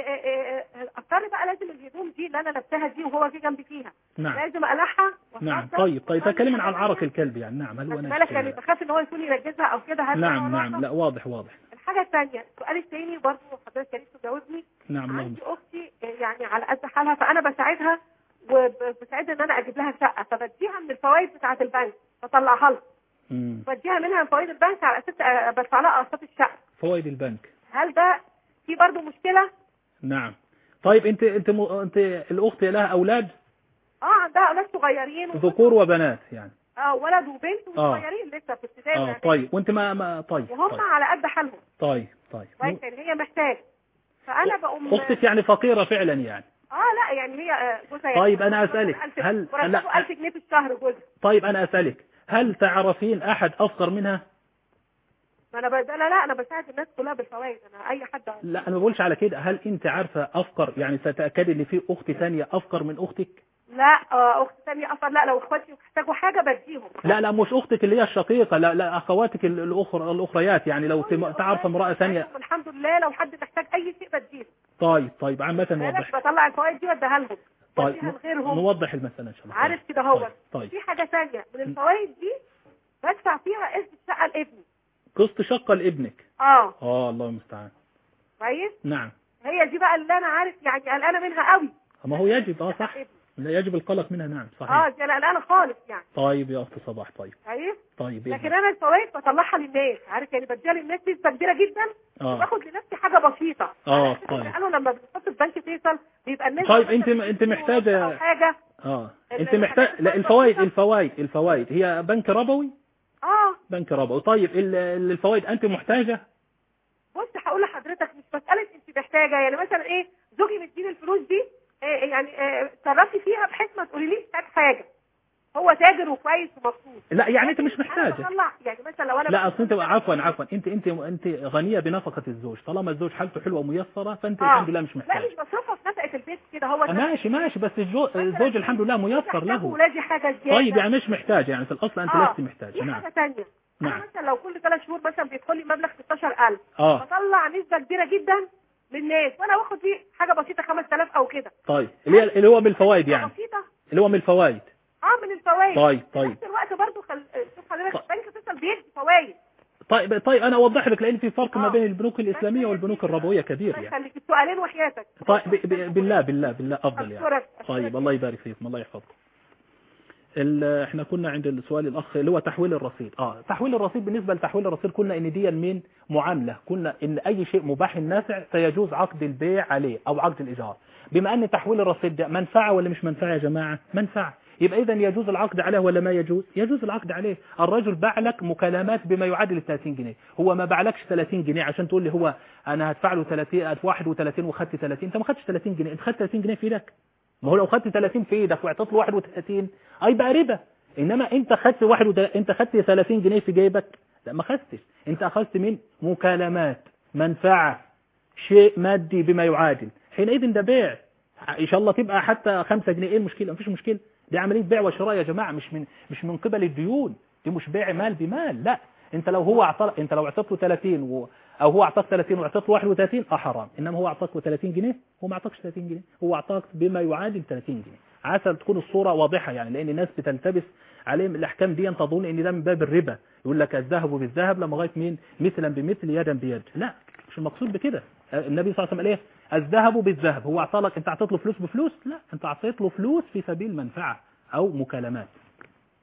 Speaker 5: اضطر بقى لازم الهدوم دي اللي انا لابساها دي وهو جه جنبي فيها.
Speaker 2: نعم.
Speaker 5: لازم اقلعها.
Speaker 2: نعم. طيب تكلمي عن عرق الكلب يعني. نعم. هل هو
Speaker 5: بالك يعني بخاف ان هو يكون ينجزها او كده.
Speaker 2: نعم. لا واضح.
Speaker 5: الحاجه الثانيه، السؤال الثاني برضه حضرتك يا ريت تجاوبني.
Speaker 2: نعم.
Speaker 5: عندي اختي يعني على قد حالها، فانا بساعدها وبساعدها ان انا اجيب لها شقه، فبديها من الفوائد بتاعه البنك بطلعها لها. بديها منها من فوائد البنك على اساس بدفع لها اقساط الشقه.
Speaker 2: فوائد البنك.
Speaker 5: هل ده في برضه مشكله؟
Speaker 2: نعم. طيب انت الاخت لها اولاد؟
Speaker 5: عندها اولاد صغيرين
Speaker 2: ذكور وبنات يعني؟
Speaker 5: ولد وبنت وصغيرين لسه في ابتدائي.
Speaker 2: طيب وانت طيب
Speaker 5: وهم على قد حالهم.
Speaker 2: طيب
Speaker 5: كويس. هي محتاجه، فانا بقوم.
Speaker 2: اختك يعني فقيره فعلا يعني؟
Speaker 5: لا يعني هي جوزها.
Speaker 2: طيب انا اسالك، هل
Speaker 5: 1000 جنيه في الشهر جوزها.
Speaker 2: طيب انا اسالك، هل تعرفين احد افقر منها؟
Speaker 5: ما انا انا بساعد الناس كلها بالفوائد. انا اي حد.
Speaker 2: لا انا ما بقولش على كده. هل انت عارفه افقر يعني ستاكدي ان في اخت ثانيه افقر من اختك؟
Speaker 5: لا اخت ثانيه افقر. لا لو اخواتي محتاجوا حاجه بديهم.
Speaker 2: لا مش اختك اللي هي الشقيقه، لا اخواتك الاخريات يعني. لو تعرف امراه ثانيه.
Speaker 5: الحمد لله لو حد محتاج اي شيء بديله.
Speaker 2: طيب عامه نوضح.
Speaker 5: بطلع الفوائد دي واديها لهم.
Speaker 2: طيب نوضح المساله ان شاء الله.
Speaker 5: عارف كده هو.
Speaker 2: طيب.
Speaker 5: في حاجه ثانيه من الفوائد دي بدفع فيها قسط شقه لابني.
Speaker 2: قسط شقه لابنك؟ الله المستعان.
Speaker 5: كويس.
Speaker 2: نعم.
Speaker 5: هي دي بقى اللي انا عارف يعني قلقانه منها قوي.
Speaker 2: ما هو يجب صح. لا يجب القلق منها. نعم صحيح.
Speaker 5: دي انا قلقانه خالص يعني.
Speaker 2: طيب يا اخت صباح. طيب
Speaker 5: لكن انا الفوائد بطلعها للناس، عارف يعني بديها للناس نسبه كبيره جدا. وباخد لنفسي حاجه بسيطه.
Speaker 2: طيب.
Speaker 5: قالوا لما بنحط في بنك فيصل بيبقى الناس.
Speaker 2: طيب انت محتاجه
Speaker 5: حاجه.
Speaker 2: انت محتاج. لا الفوائد هي بنك ربوي. بنك ربوي. طيب الفوائد انت محتاجه.
Speaker 5: بص هقول لحضرتك مش مساله انت محتاجه، يعني مثلا زوجي مديني الفلوس دي يعني تصرفي فيها بحيث ما تقوليليش حاجه. هو تاجر وكويس ومبسوط.
Speaker 2: لا يعني انت مش محتاجه.
Speaker 5: يعني مثلا لو انا
Speaker 2: لا اصل انت عفوا انت غنيه بنفقه الزوج. طالما الزوج حالته حلوه وميسره فانت الحمد لله مش محتاجه.
Speaker 5: لا مش بصرفها في نفقه البيت كده. هو
Speaker 2: ماشي بس الزوج الحمد لله ميسر له.
Speaker 5: ولادي حاجه زياده.
Speaker 2: طيب يعني مش محتاجه يعني في الاصل انت لست محتاجه.
Speaker 5: نعم. حاجه ثانيه. انا مثلا لو كل 3 شهور مثلا بيدخل لي مبلغ 16000 بطلع نسبه كبيره جدا للناس وانا باخد فيه حاجه بسيطه 5000 او كده.
Speaker 2: طيب اللي هو بالفوائد يعني. اللي هو من الفوائد.
Speaker 5: من الفوائد.
Speaker 2: طيب
Speaker 5: في نفس الوقت برضه شوف حضرتك البنك فيصل بيدي فوائد.
Speaker 2: طيب انا اوضح لك لان في فرق ما بين البنوك الاسلاميه والبنوك الربويه كبير يعني.
Speaker 5: خليك السؤالين وحياتك.
Speaker 2: طيب بالله افضل يعني. طيب الله يبارك فيكم. الله يحفظكم. احنا كنا عند السؤال الاخ اللي هو تحويل الرصيد. تحويل الرصيد. بالنسبه لتحويل الرصيد قلنا ان دي من معامله. قلنا ان اي شيء مباح نافع فيجوز عقد البيع عليه او عقد الايجار. بما ان تحويل الرصيد ده منفعه ولا مش منفعه يا جماعه؟ منفعه. يبقى اذا يجوز العقد عليه ولا ما يجوز؟ يجوز العقد عليه. الرجل باع لك مكالمات بما يعادل 30 جنيه. هو ما باعلكش 30 جنيه عشان تقول لي هو انا هدفع له 31 وخدت 30. انت ما خدتش 30 جنيه، انت خدت 30 جنيه في ايدك. ما هو لو خدت 30 في ايدك واعطيت له 31 بقى ربا. انما انت خدت انت خدت 30 جنيه في جيبك. لا ما خدتش. انت اخذت من مكالمات منفعه شيء مادي بما يعادل. حينئذ ده بيع. ان شاء الله تبقى حتى 5 جنيه. ايه المشكله؟ مفيش مشكله. دي عمليه بيع وشراء يا جماعه، مش من قبل الديون. دي مش بيع مال بمال. لا انت لو انت لو اعطيت له 30 او هو اعطاك 30 واعطيت له 31 حرام. انما هو اعطاك 30 جنيه هو ما اعطاكش 30 جنيه، هو اعطاك بما يعادل 30 جنيه. عسى تكون الصوره واضحه يعني، لان الناس بتلتبس عليهم الاحكام دي تظن ان ده من باب الربا. يقول لك الذهب بالذهب لغايه مين مثلا بمثل يدا بيد. لا مش المقصود بكده. النبي صلى الله عليه وسلم قال ايه؟ الذهب بالذهب. هو اعطاك انت اعطيت له فلوس بفلوس؟ لا انت اعطيت له فلوس في سبيل منفعه او مكالمات.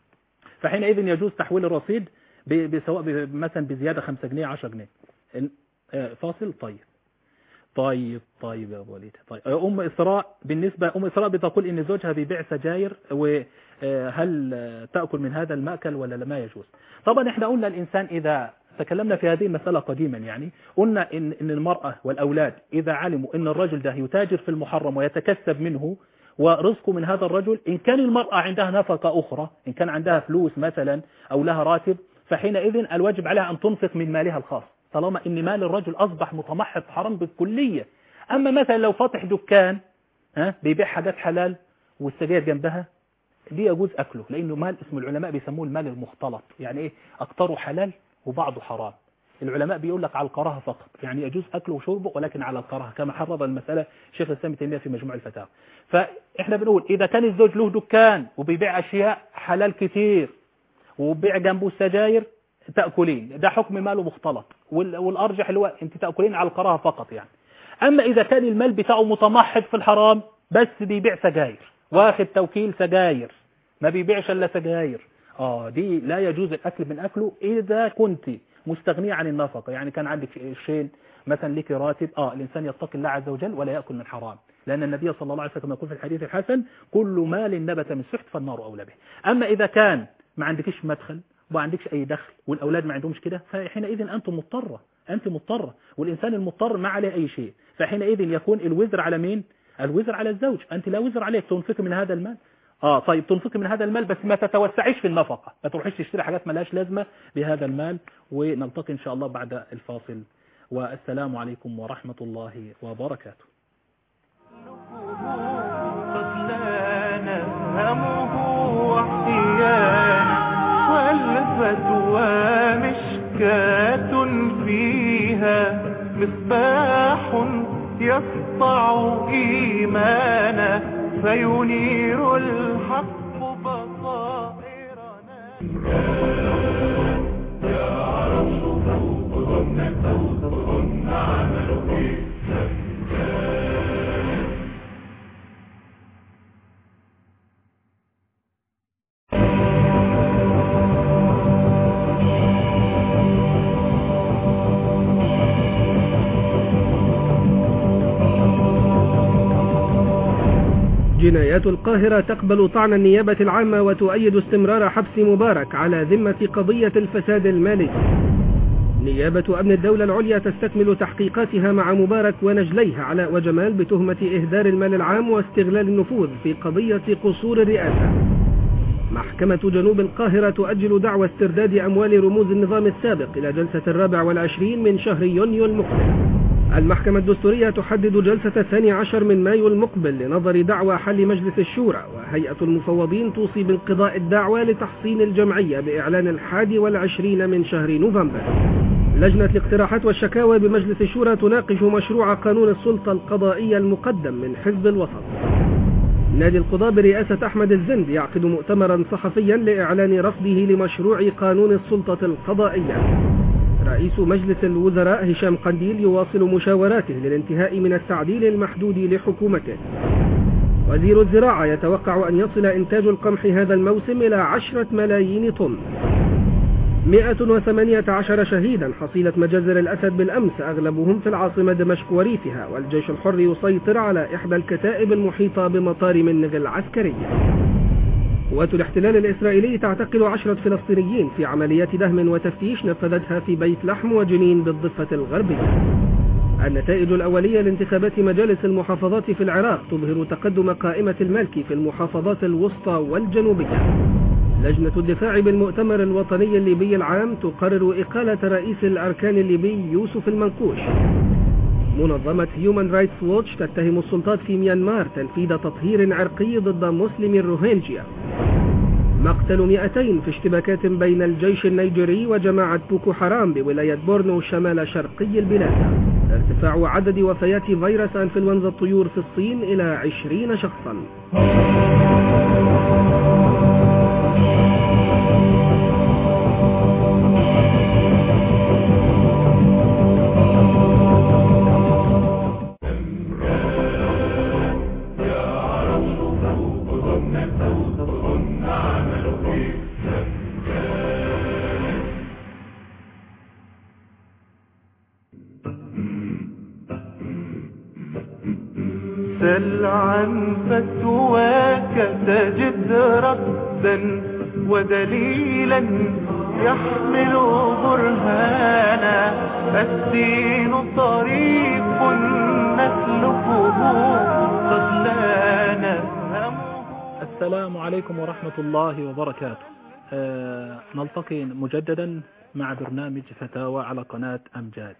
Speaker 2: فحينئذ يجوز تحويل الرصيد سواء مثلا بزياده 5 جنيه 10 جنيه. فاصل. طيب يا أبو وليد. طيب أم إسراء، بالنسبة أم إسراء بتقول إن زوجها بيبيع سجاير، وهل تأكل من هذا المأكل ولا ما يجوز؟ طبعا احنا قلنا الإنسان إذا تكلمنا في هذه المسألة قديما، يعني قلنا إن المرأة والأولاد إذا علموا إن الرجل ده يتاجر في المحرم ويتكسب منه ورزقه من هذا الرجل، إن كان المرأة عندها نفقة أخرى، إن كان عندها فلوس مثلا أو لها راتب، فحينئذ الواجب عليها أن تنفق من مالها الخاص، طالما إن مال الرجل أصبح متمحض حرام بالكلية. أما مثلا لو فاتح دكان بيبيع حاجات حلال والسجاير جنبها، دي يجوز أكله، لأنه مال اسمه العلماء بيسموه المال المختلط. يعني إيه؟ أكتره حلال وبعضه حرام. العلماء بيقول لك على الكراهه فقط، يعني يجوز أكله وشربه ولكن على الكراهه، كما حرر المسألة شيخ الإسلام ابن تيمية في مجموع الفتاوى. فإحنا بنقول إذا كان الزوج له دكان وبيبيع أشياء حلال كتير وبيع جنبه السجاير، تأكلين، ده حكم ماله مختلط، والأرجح اللي هو أنت تأكلين على الكراهه فقط يعني. أما إذا كان المال بتاعه متمحض في الحرام، بس بيبيع سجاير، واخد توكيل سجاير، ما بيبيعش إلا سجاير، دي لا يجوز الأكل من أكله إذا كنت مستغنية عن النفقة. يعني كان عندك شيء مثلا لك راتب، الإنسان يتقي الله عز وجل ولا يأكل من حرام، لأن النبي صلى الله عليه وسلم يقول في الحديث الحسن: كل مال نبت من سحت فالنار أولى به. أما إذا كان ما عندكش مدخل وما عندكش أي دخل والأولاد ما عندهمش كده، فحينئذ أنت مضطرة، والإنسان المضطر ما عليه أي شيء، فحينئذ يكون الوزر على مين؟ الوزر على الزوج. أنت لا وزر عليك، تنفق من هذا المال. طيب تنفق من هذا المال، بس ما تتوسعيش في النفقة، ما تروحيش تشتري حاجات ما لهاش لازمة بهذا المال. ونلتقي إن شاء الله بعد الفاصل، والسلام عليكم ورحمة الله وبركاته.
Speaker 1: والفتوى مشكاة فيها مصباح يسطع إيمانا فينير الحق بصائرنا. يا عرش فوقهن عمل فيه.
Speaker 11: جنايات القاهرة تقبل طعن النيابة العامة وتؤيد استمرار حبس مبارك على ذمة قضية الفساد المالي. نيابة أمن الدولة العليا تستكمل تحقيقاتها مع مبارك ونجليه علاء وجمال بتهمة إهدار المال العام واستغلال النفوذ في قضية قصور الرئاسة. محكمة جنوب القاهرة تؤجل دعوى استرداد أموال رموز النظام السابق إلى جلسة 24 من شهر يونيو المقبل. المحكمة الدستورية تحدد جلسة 12 من مايو المقبل لنظر دعوى حل مجلس الشورى، وهيئة المفوضين توصي بانقضاء الدعوى لتحصين الجمعية بإعلان 21 من شهر نوفمبر. لجنة الاقتراحات والشكاوى بمجلس الشورى تناقش مشروع قانون السلطة القضائية المقدم من حزب الوسط. نادي القضاة برئاسة أحمد الزند يعقد مؤتمرا صحفيا لإعلان رفضه لمشروع قانون السلطة القضائية. رئيس مجلس الوزراء هشام قنديل يواصل مشاوراته للانتهاء من التعديل المحدود لحكومته. وزير الزراعة يتوقع أن يصل إنتاج القمح هذا الموسم إلى 10 ملايين طن. 118 شهيدا حصيلة مجازر الأسد بالأمس، أغلبهم في العاصمة دمشق وريفها، والجيش الحر يسيطر على إحدى الكتائب المحيطة بمطار منغ العسكري. قوات الاحتلال الإسرائيلي تعتقل 10 فلسطينيين في عمليات دهم وتفتيش نفذتها في بيت لحم وجنين بالضفة الغربية. النتائج الأولية لانتخابات مجالس المحافظات في العراق تظهر تقدم قائمة المالكي في المحافظات الوسطى والجنوبية. لجنة الدفاع بالمؤتمر الوطني الليبي العام تقرر إقالة رئيس الأركان الليبي يوسف المنقوش. منظمة هيومن رايتس ووتش تتهم السلطات في ميانمار تنفيذ تطهير عرقي ضد مسلمي الروهينجيا. مقتل 200 في اشتباكات بين الجيش النيجيري وجماعة بوكو حرام بولاية بورنو شمال شرقي البلاد. ارتفاع عدد وفيات فيروس انفلونزا الطيور في الصين إلى 20 شخصا.
Speaker 1: سل عن فتواك تجد ردا ودليلا يحمل برهانا. الدين طريق نسلكه قد لا نفهمه.
Speaker 2: السلام عليكم ورحمة الله وبركاته. نلتقي مجددا مع برنامج فتاوى على قناة أمجاد.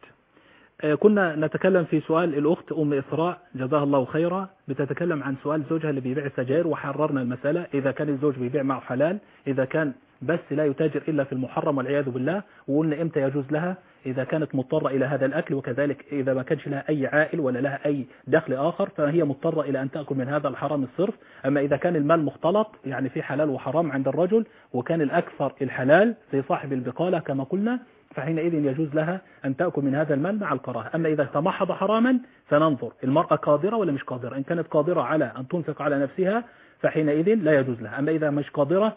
Speaker 2: كنا نتكلم في سؤال الأخت أم إسراء جزاها الله خيرا، بتتكلم عن سؤال زوجها اللي بيبيع سجاير، وحررنا المسألة إذا كان الزوج بيبيع معه حلال، إذا كان بس لا يتاجر إلا في المحرم والعياذ بالله، وقلنا إمتى يجوز لها إذا كانت مضطرة إلى هذا الأكل، وكذلك إذا ما كانش لها أي عائل ولا لها أي دخل آخر فهي مضطرة إلى أن تأكل من هذا الحرام الصرف. أما إذا كان المال مختلط يعني في حلال وحرام عند الرجل، وكان الأكثر الحلال في صاحب البقالة كما قلنا، فحينئذ يجوز لها أن تأكل من هذا المال مع الكراهة. أما إذا تمحض حراما فننظر المرأة قادرة ولا مش قادرة. إن كانت قادرة على أن تنفق على نفسها فحينئذ لا يجوز لها. أما إذا مش قادرة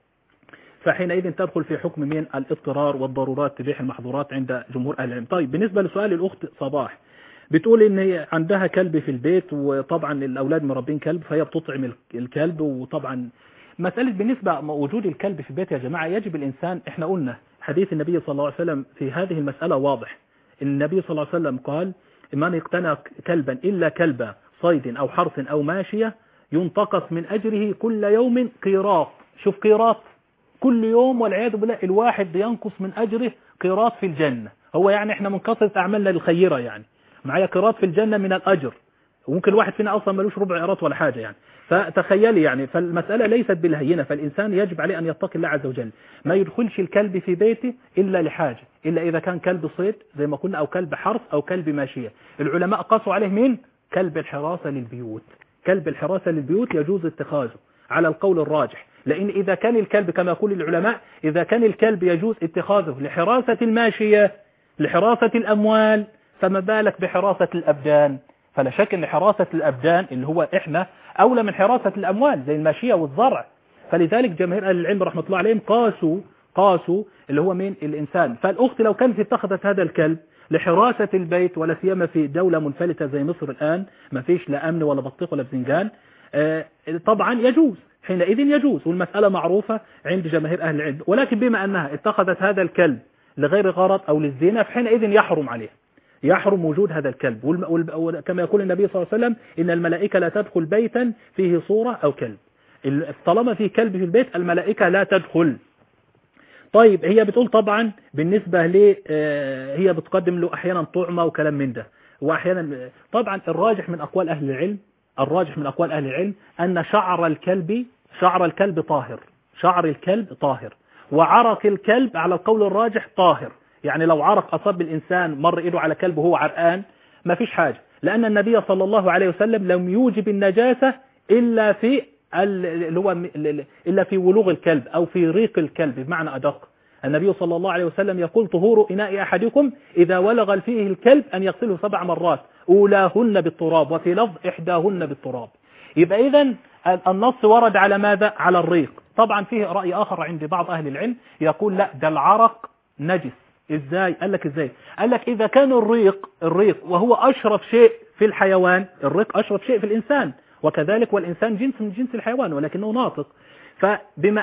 Speaker 2: فحينئذ تدخل في حكم من الاضطرار والضرورات تبيح المحظورات عند جمهور أهل العلم. طيب بالنسبة لسؤال الأخت صباح، بتقول إن هي عندها كلب في البيت، وطبعا الأولاد مربين كلب فهي بتطعم الكلب. وطبعا مسألة بالنسبة وجود الكلب في البيت يا جماعة يجب الإنسان، إحنا قلنا حديث النبي صلى الله عليه وسلم في هذه المسألة واضح. النبي صلى الله عليه وسلم قال من اقتنى كلبا إلا كلب صيد أو حرث أو ماشية ينتقص من أجره كل يوم قيراط. شوف قيراط كل يوم، والعياذ بالله الواحد ينقص من أجره قيراط في الجنة. هو يعني احنا من كثرة أعمالنا الخيرة يعني معايا قيراط في الجنة من الأجر، وممكن الواحد فينا أصلا ملوش ربع قيراط ولا حاجة يعني. فتخيلي يعني، فالمسألة ليست بالهينة، فالإنسان يجب عليه أن يتقي الله عز وجل، ما يدخلش الكلب في بيته إلا لحاجة، إلا إذا كان كلب صيد زي ما قلنا أو كلب حرث أو كلب ماشية. العلماء قاسوا عليه من كلب الحراسة للبيوت. كلب الحراسة للبيوت يجوز اتخاذه على القول الراجح، لأن إذا كان الكلب كما يقول العلماء إذا كان الكلب يجوز اتخاذه لحراسة الماشية لحراسة الأموال، فما بالك بحراسة الأبدان. فلا شك أن حراسة الأبدان اللي هو إحنا أولى من حراسة الأموال زي الماشية والزرع. فلذلك جماهير أهل العلم رحمة الله عليهم قاسوا اللي هو من الإنسان. فالأخت لو كانت اتخذت هذا الكلب لحراسة البيت، ولا سيما في دولة منفلتة زي مصر الآن ما فيش لا أمن ولا بطيخ ولا بزنجان، طبعا يجوز، حينئذ يجوز، والمسألة معروفة عند جماهير أهل العلم. ولكن بما أنها اتخذت هذا الكلب لغير غرض أو للزينة فحينئذ يحرم عليه، يحرم وجود هذا الكلب. وكما يقول النبي صلى الله عليه وسلم إن الملائكة لا تدخل بيتا فيه صورة أو كلب. طالما فيه كلب في البيت الملائكة لا تدخل. طيب هي بتقول طبعا بالنسبة لي هي بتقدم له أحيانا طعمة وكلام من ده، وأحيانا طبعا الراجح من أقوال أهل العلم أن شعر الكلب طاهر، شعر الكلب طاهر، وعرق الكلب على القول الراجح طاهر. يعني لو عرق أصاب الإنسان مر إيده على كلب وهو عرقان ما فيش حاجة، لأن النبي صلى الله عليه وسلم لم يوجب النجاسة إلا في ولوغ الكلب أو في ريق الكلب بمعنى أدق. النبي صلى الله عليه وسلم يقول طهور إناء أحدكم إذا ولغ فيه الكلب أن يغسله 7 مرات أولاهن بالتراب، وفي لفظ إحداهن بالتراب. يبقى إذن النص ورد على ماذا؟ على الريق. طبعا فيه رأي آخر عند بعض أهل العلم يقول لا ده العرق نجس. إزاي؟ قال لك إزاي؟ قال لك إذا كان الريق وهو أشرف شيء في الحيوان، الريق أشرف شيء في الإنسان، وكذلك والإنسان جنس من جنس الحيوان ولكنه ناطق. فبما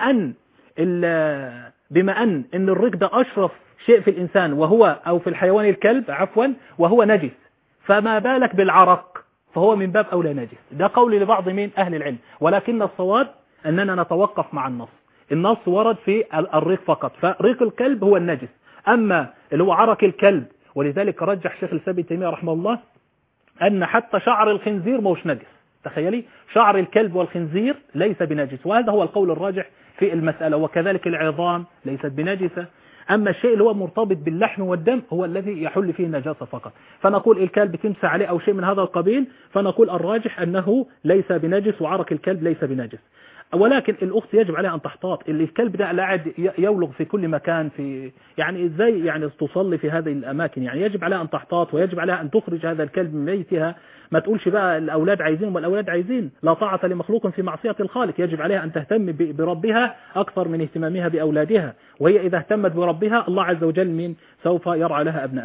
Speaker 2: أن الريق ده أشرف شيء في الإنسان وهو أو في الحيوان الكلب عفوا وهو نجس، فما بالك بالعرق فهو من باب أولى نجس. ده قول لبعض من أهل العلم، ولكن الصواب أننا نتوقف مع النص ورد في الريق فقط، فريق الكلب هو النجس. أما اللي هو عرق الكلب، ولذلك رجح شيخ الإسلام ابن تيمية رحمه الله أن حتى شعر الخنزير موش نجس. تخيلي شعر الكلب والخنزير ليس بنجس، وهذا هو القول الراجح في المسألة. وكذلك العظام ليست بنجسة. أما الشيء اللي هو مرتبط باللحم والدم هو الذي يحل فيه النجاسة فقط. فنقول الكلب تمسى عليه أو شيء من هذا القبيل، فنقول الراجح أنه ليس بنجس وعرق الكلب ليس بنجس. ولكن الأخت يجب عليها أن تحتاط. اللي الكلب ده قاعد يولغ في كل مكان، في يعني إزاي يعني تصلي في هذه الأماكن؟ يعني يجب عليها أن تحتاط، ويجب عليها أن تخرج هذا الكلب من بيتها. ما تقولش بقى الأولاد عايزين والأولاد عايزين، لا طاعة لمخلوق في معصية الخالق. يجب عليها أن تهتم بربها أكثر من اهتمامها بأولادها، وهي إذا اهتمت بربها الله عز وجل من سوف يرعى لها أبنائها.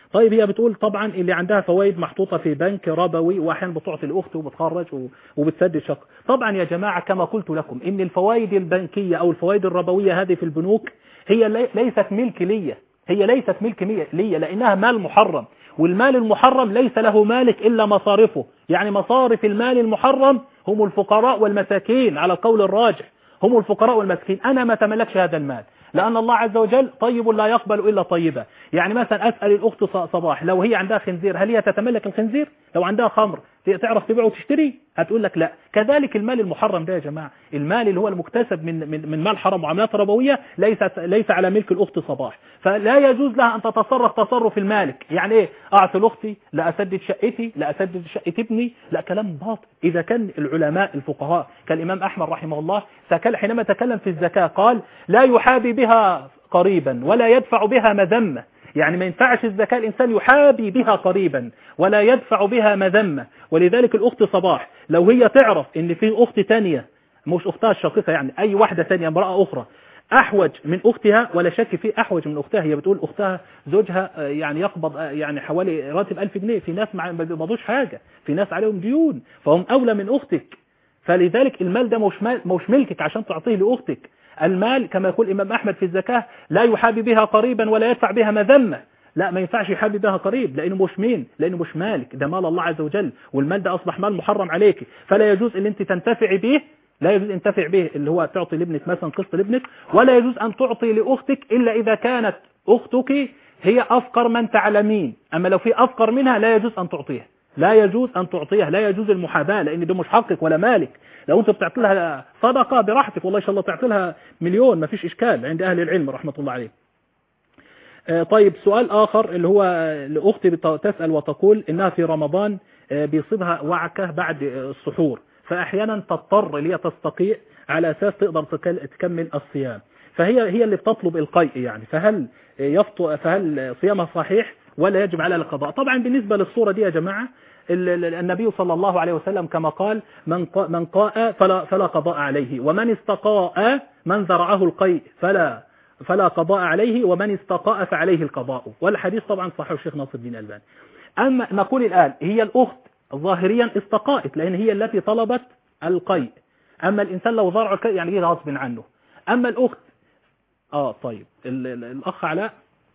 Speaker 2: طيب هي بتقول طبعا اللي عندها فوائد محطوطة في بنك ربوي وأحيانا بتعطي الأخت وبتخرج وبتسدد شق. طبعا يا جماعة كما قلت لكم إن الفوائد البنكية أو الفوائد الربوية هذه في البنوك هي ليست ملك لي، هي ليست ملك لي لأنها مال محرم، والمال المحرم ليس له مالك إلا مصارفه. يعني مصارف المال المحرم هم الفقراء والمساكين، على القول الراجح هم الفقراء والمساكين. أنا ما تملكش هذا المال لأن الله عز وجل طيب لا يقبل إلا طيبا. يعني مثلا أسأل الأخت صباح لو هي عندها خنزير هل هي تتملك الخنزير؟ لو عندها خمر تعرف تبيع وتشتري؟ هتقول لك لا. كذلك المال المحرم ده يا جماعة، المال اللي هو المكتسب من مال حرام وعملات ربوية ليس على ملك الأخت صباح، فلا يجوز لها أن تتصرف تصرف المالك. يعني إيه؟ أعطي لأختي، لا أسدد شقتي، لا أسدد شقة ابني، لا، كلام باطل. إذا كان العلماء الفقهاء كالإمام أحمد رحمه الله حينما تكلم في الزكاة قال لا يحابي بها قريبا ولا يدفع بها مذمة. يعني ما ينفعش الزكاة الإنسان يحابي بها قريبا ولا يدفع بها مذمة. ولذلك الأخت صباح لو هي تعرف إن في أخت تانية مش أختها الشقيقة، يعني أي واحدة تانية امرأة أخرى أحوج من أختها، ولا شك في أحوج من أختها. هي بتقول أختها زوجها يعني يقبض يعني حوالي راتب 1000 جنيه، في ناس ما بيقبضوش حاجة، في ناس عليهم ديون، فهم أولى من أختك. فلذلك المال ده مش ملكك عشان تعطيه لأختك. المال كما يقول الإمام أحمد في الزكاة لا يحابي بها قريبا ولا يدفع بها مذمة. لا، ما ينفعش يحابي بها قريب لأنه مش مين، لأنه مش مالك، ده مال الله عز وجل، والمال ده أصبح مال محرم عليك، فلا يجوز ان انت تنتفعي به، لا يجوز ان تنتفع به اللي هو تعطي لابنك مثلا قسط لابنك، ولا يجوز أن تعطي لأختك إلا إذا كانت أختك هي أفقر من تعلمين. أما لو في أفقر منها لا يجوز أن تعطيها، لا يجوز أن تعطيها، لا يجوز المحاباة، لأن ده مش حقك ولا مالك. لو أنت بتعطي لها صدقة براحتك والله إن شاء الله تعطي لها مليون، ما فيش إشكال عند أهل العلم رحمة الله عليه. طيب سؤال آخر اللي هو لأختي تسأل وتقول إنها في رمضان بيصيبها وعكة بعد السحور، فأحيانا تضطر اللي هي تستقيء على أساس تقدر تكمل الصيام، فهي اللي بتطلب القيء يعني، فهل صيامها صحيح ولا يجب على القضاء؟ طبعا بالنسبة للصورة دي يا جماعة النبي صلى الله عليه وسلم كما قال من قاء فلا قضاء عليه، ومن استقاء من ذرعه القيء فلا قضاء عليه، ومن استقاء فعليه القضاء. والحديث طبعا صحيح الشيخ ناصر الدين الألباني. أما نقول الآن هي الأخت ظاهريا استقاءت لأن هي التي طلبت القيء، أما الإنسان لو ذرع القيء يعني هي غصب عنه. أما الأخت طيب الأخ علاء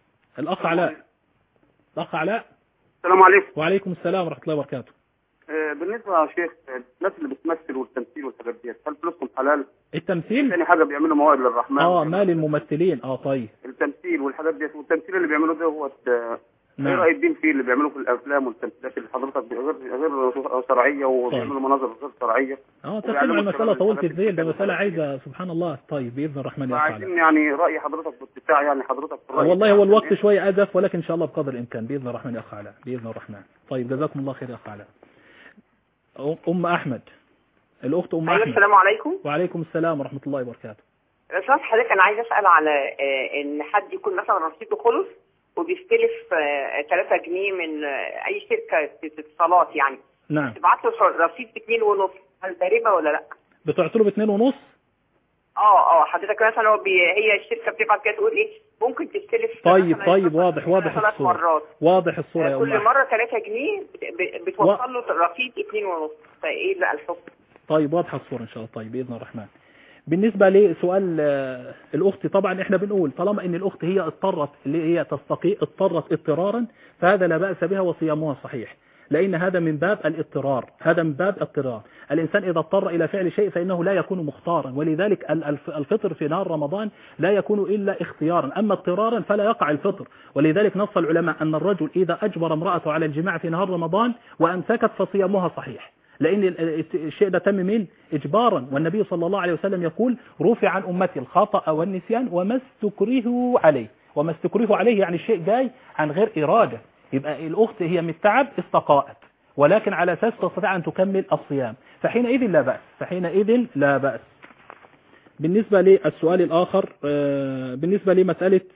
Speaker 8: السلام عليكم.
Speaker 2: وعليكم السلام ورحمة الله وبركاته.
Speaker 8: بالنسبة يا شيخ الناس اللي بتمثل والتمثيل والحاجات دي هل فلوسهم حلال؟
Speaker 2: التمثيل
Speaker 8: ثاني حاجة بيعملوا مواد للرحمن.
Speaker 2: مال الممثلين. طيب
Speaker 8: التمثيل والحاجات دي، والتمثيل اللي بيعملوه ده هو ايه رأي الدين فيه اللي بيعملوه في الافلام والتمثيلات اللي حضرتك غير شرعية وبيعملوا مناظر غير شرعية؟
Speaker 2: تسمع المسألة طولة الذيل، ده مسألة عايزة سبحان الله. طيب بإذن الرحمن يا
Speaker 8: عايزين يعني رأي حضرتك باتساع يعني حضرتك في الرأي.
Speaker 2: والله هو الوقت شوية أزف، ولكن إن شاء الله بقدر الإمكان بإذن الرحمن يا أخ علاء، بإذن الرحمن. طيب جزاكم الله خير يا أخ علاء. أم أحمد، الأخت أم أحمد.
Speaker 12: السلام عليكم.
Speaker 2: وعليكم السلام ورحمة الله وبركاته.
Speaker 12: أستاذ حضرتك أنا عايز أسأل على إن حد يكون مثلا رصيده خلص وبيستلف 3 جنيه من أي شركة اتصالات يعني.
Speaker 2: نعم.
Speaker 12: تبعت له رصيد ب2.5، هل ده ربا ولا لأ؟
Speaker 2: بتعت له ب2.5؟
Speaker 12: حضرتك مثلا هي الشركة بتبعت كده تقول إيه ممكن تستلف.
Speaker 2: طيب واضح الصورة.
Speaker 12: 3 مرات.
Speaker 2: واضح الصورة يا أم
Speaker 12: كل مرة 3 جنيه بتوصل له رصيد 2.5، فإيه بقى الحكم؟
Speaker 2: طيب واضحة الصورة إن شاء الله. طيب بإذن الرحمن. بالنسبة لسؤال الأخت، طبعا احنا بنقول طالما ان الأخت هي اضطرت اللي هي تستقي اضطرت اضطرارا فهذا لا بأس بها وصيامها صحيح، لأن هذا من باب الاضطرار، هذا من باب اضطرار. الإنسان إذا اضطر إلى فعل شيء فإنه لا يكون مختارا، ولذلك الفطر في نهار رمضان لا يكون إلا اختيارا، أما اضطرارا فلا يقع الفطر. ولذلك نص العلماء أن الرجل إذا أجبر امرأته على الجماع في نهار رمضان وأمسكت فصيامها صحيح، لأن الشيء ده تم من إجبارا. والنبي صلى الله عليه وسلم يقول رفع عن أمتي الخطأ والنسيان وما استكره عليه. وما استكره عليه يعني الشيء جاي عن غير إرادة، يبقى الأخت هي من التعب استقاءت، ولكن على أساس تستطيع أن تكمل الصيام، فحينئذ لا بأس. بالنسبة للسؤال الآخر بالنسبة لمسألة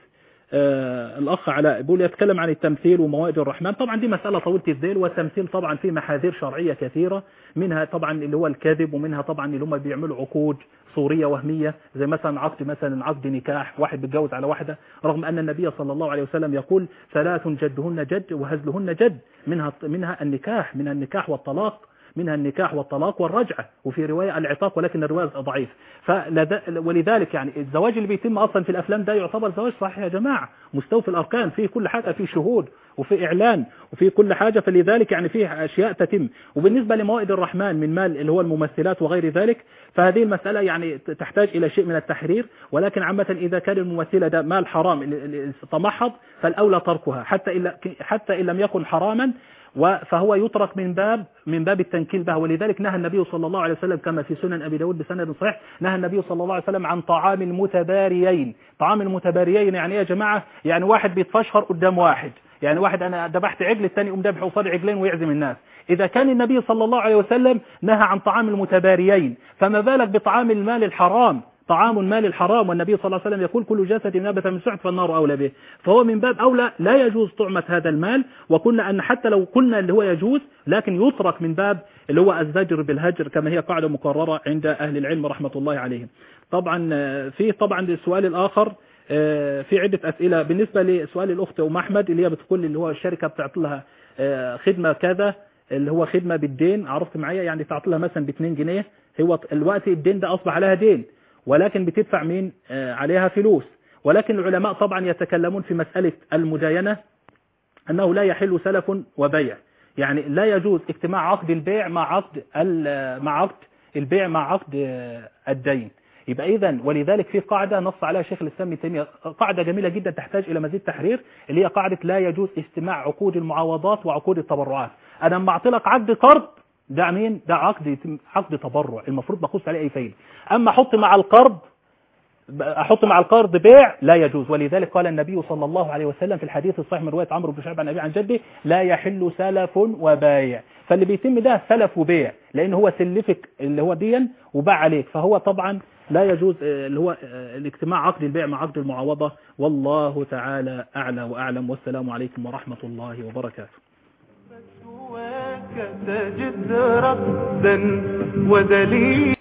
Speaker 2: الأخ علاء بيقول يتكلم عن التمثيل وموائد الرحمن. طبعا دي مسألة طويلة الذيل، والتمثيل طبعا فيه محاذير شرعية كثيرة، منها طبعا اللي هو الكذب، ومنها طبعا اللي هم بيعملوا عقود صورية وهمية، زي مثلا عقد نكاح، واحد بيتجوز على واحدة رغم أن النبي صلى الله عليه وسلم يقول 3 جدهن جد وهزلهن جد، منها النكاح والطلاق، منها النكاح والطلاق والرجعة، وفي رواية العتاق ولكن الرواية ضعيف. ولذلك يعني الزواج اللي بيتم أصلا في الأفلام ده يعتبر زواج صحيح يا جماعة، مستوفي الأركان، فيه كل حاجة، فيه شهود وفي إعلان وفي كل حاجة، فلذلك يعني فيه أشياء تتم. وبالنسبة لموائد الرحمن من مال اللي هو الممثلات وغير ذلك، فهذه المسألة يعني تحتاج إلى شيء من التحرير، ولكن عامة إذا كان الممثلة ده مال حرام تمحض فالأولى تركها حتى إن لم يكن حراما، فهو يترك من باب التنكيل به. ولذلك نهى النبي صلى الله عليه وسلم كما في سنن أبي داود بسند صحيح، نهى النبي صلى الله عليه وسلم عن طعام المتباريين. طعام المتباريين يعني يا جماعة، يعني واحد بيتفشخر قدام واحد، يعني واحد أنا ذبحت عجل، الثاني يقوم ذبح قصاد عجلين ويعزم الناس. إذا كان النبي صلى الله عليه وسلم نهى عن طعام المتباريين، فما بالك بطعام المال الحرام، طعام المال الحرام، والنبي صلى الله عليه وسلم يقول كل جسد نبت من سعت فالنار أولى به. فهو من باب أولى لا يجوز طعمة هذا المال، وكنا أن حتى لو قلنا اللي هو يجوز لكن يترك من باب اللي هو الزجر بالهجر، كما هي قاعدة مقررة عند أهل العلم رحمة الله عليهم. طبعا السؤال الآخر، في عدة أسئلة بالنسبة لسؤال الأخت أم أحمد اللي هي بتقول اللي هو الشركة بتعطي لها خدمة كذا، اللي هو خدمة بالدين، عرفت معايا، يعني تعطي لها مثلا ب2 جنيه، هو الوقت الدين ده أصبح عليها دين ولكن بتدفع مين عليها فلوس. ولكن العلماء طبعا يتكلمون في مسألة المداينة أنه لا يحل سلف وبيع، يعني لا يجوز اجتماع عقد البيع مع عقد البيع مع عقد الدين. يبقى إذن ولذلك في قاعدة نص عليها شيخ الإسلام ابن تيمية، قاعدة جميلة جدا تحتاج إلى مزيد تحرير، اللي هي قاعدة لا يجوز اجتماع عقود المعاوضات وعقود التبرعات. أنا لما أعطي لك عقد قرض ده مين؟ ده عقد تبرع، المفروض بخص عليه أي فايدة. أما أحط مع القرض بيع لا يجوز. ولذلك قال النبي صلى الله عليه وسلم في الحديث الصحيح من رواية عمرو بن شعيب عن أبي عن جده لا يحل سلف وبايع. فاللي بيتم ده سلف وبيع، لأن هو سلفك اللي هو دين وباع عليك، فهو طبعا لا يجوز اللي هو الاجتماع عقد البيع مع عقد المعاوضة. والله تعالى أعلى وأعلم، والسلام عليكم ورحمة الله وبركاته.
Speaker 1: تجد رصدا ودليل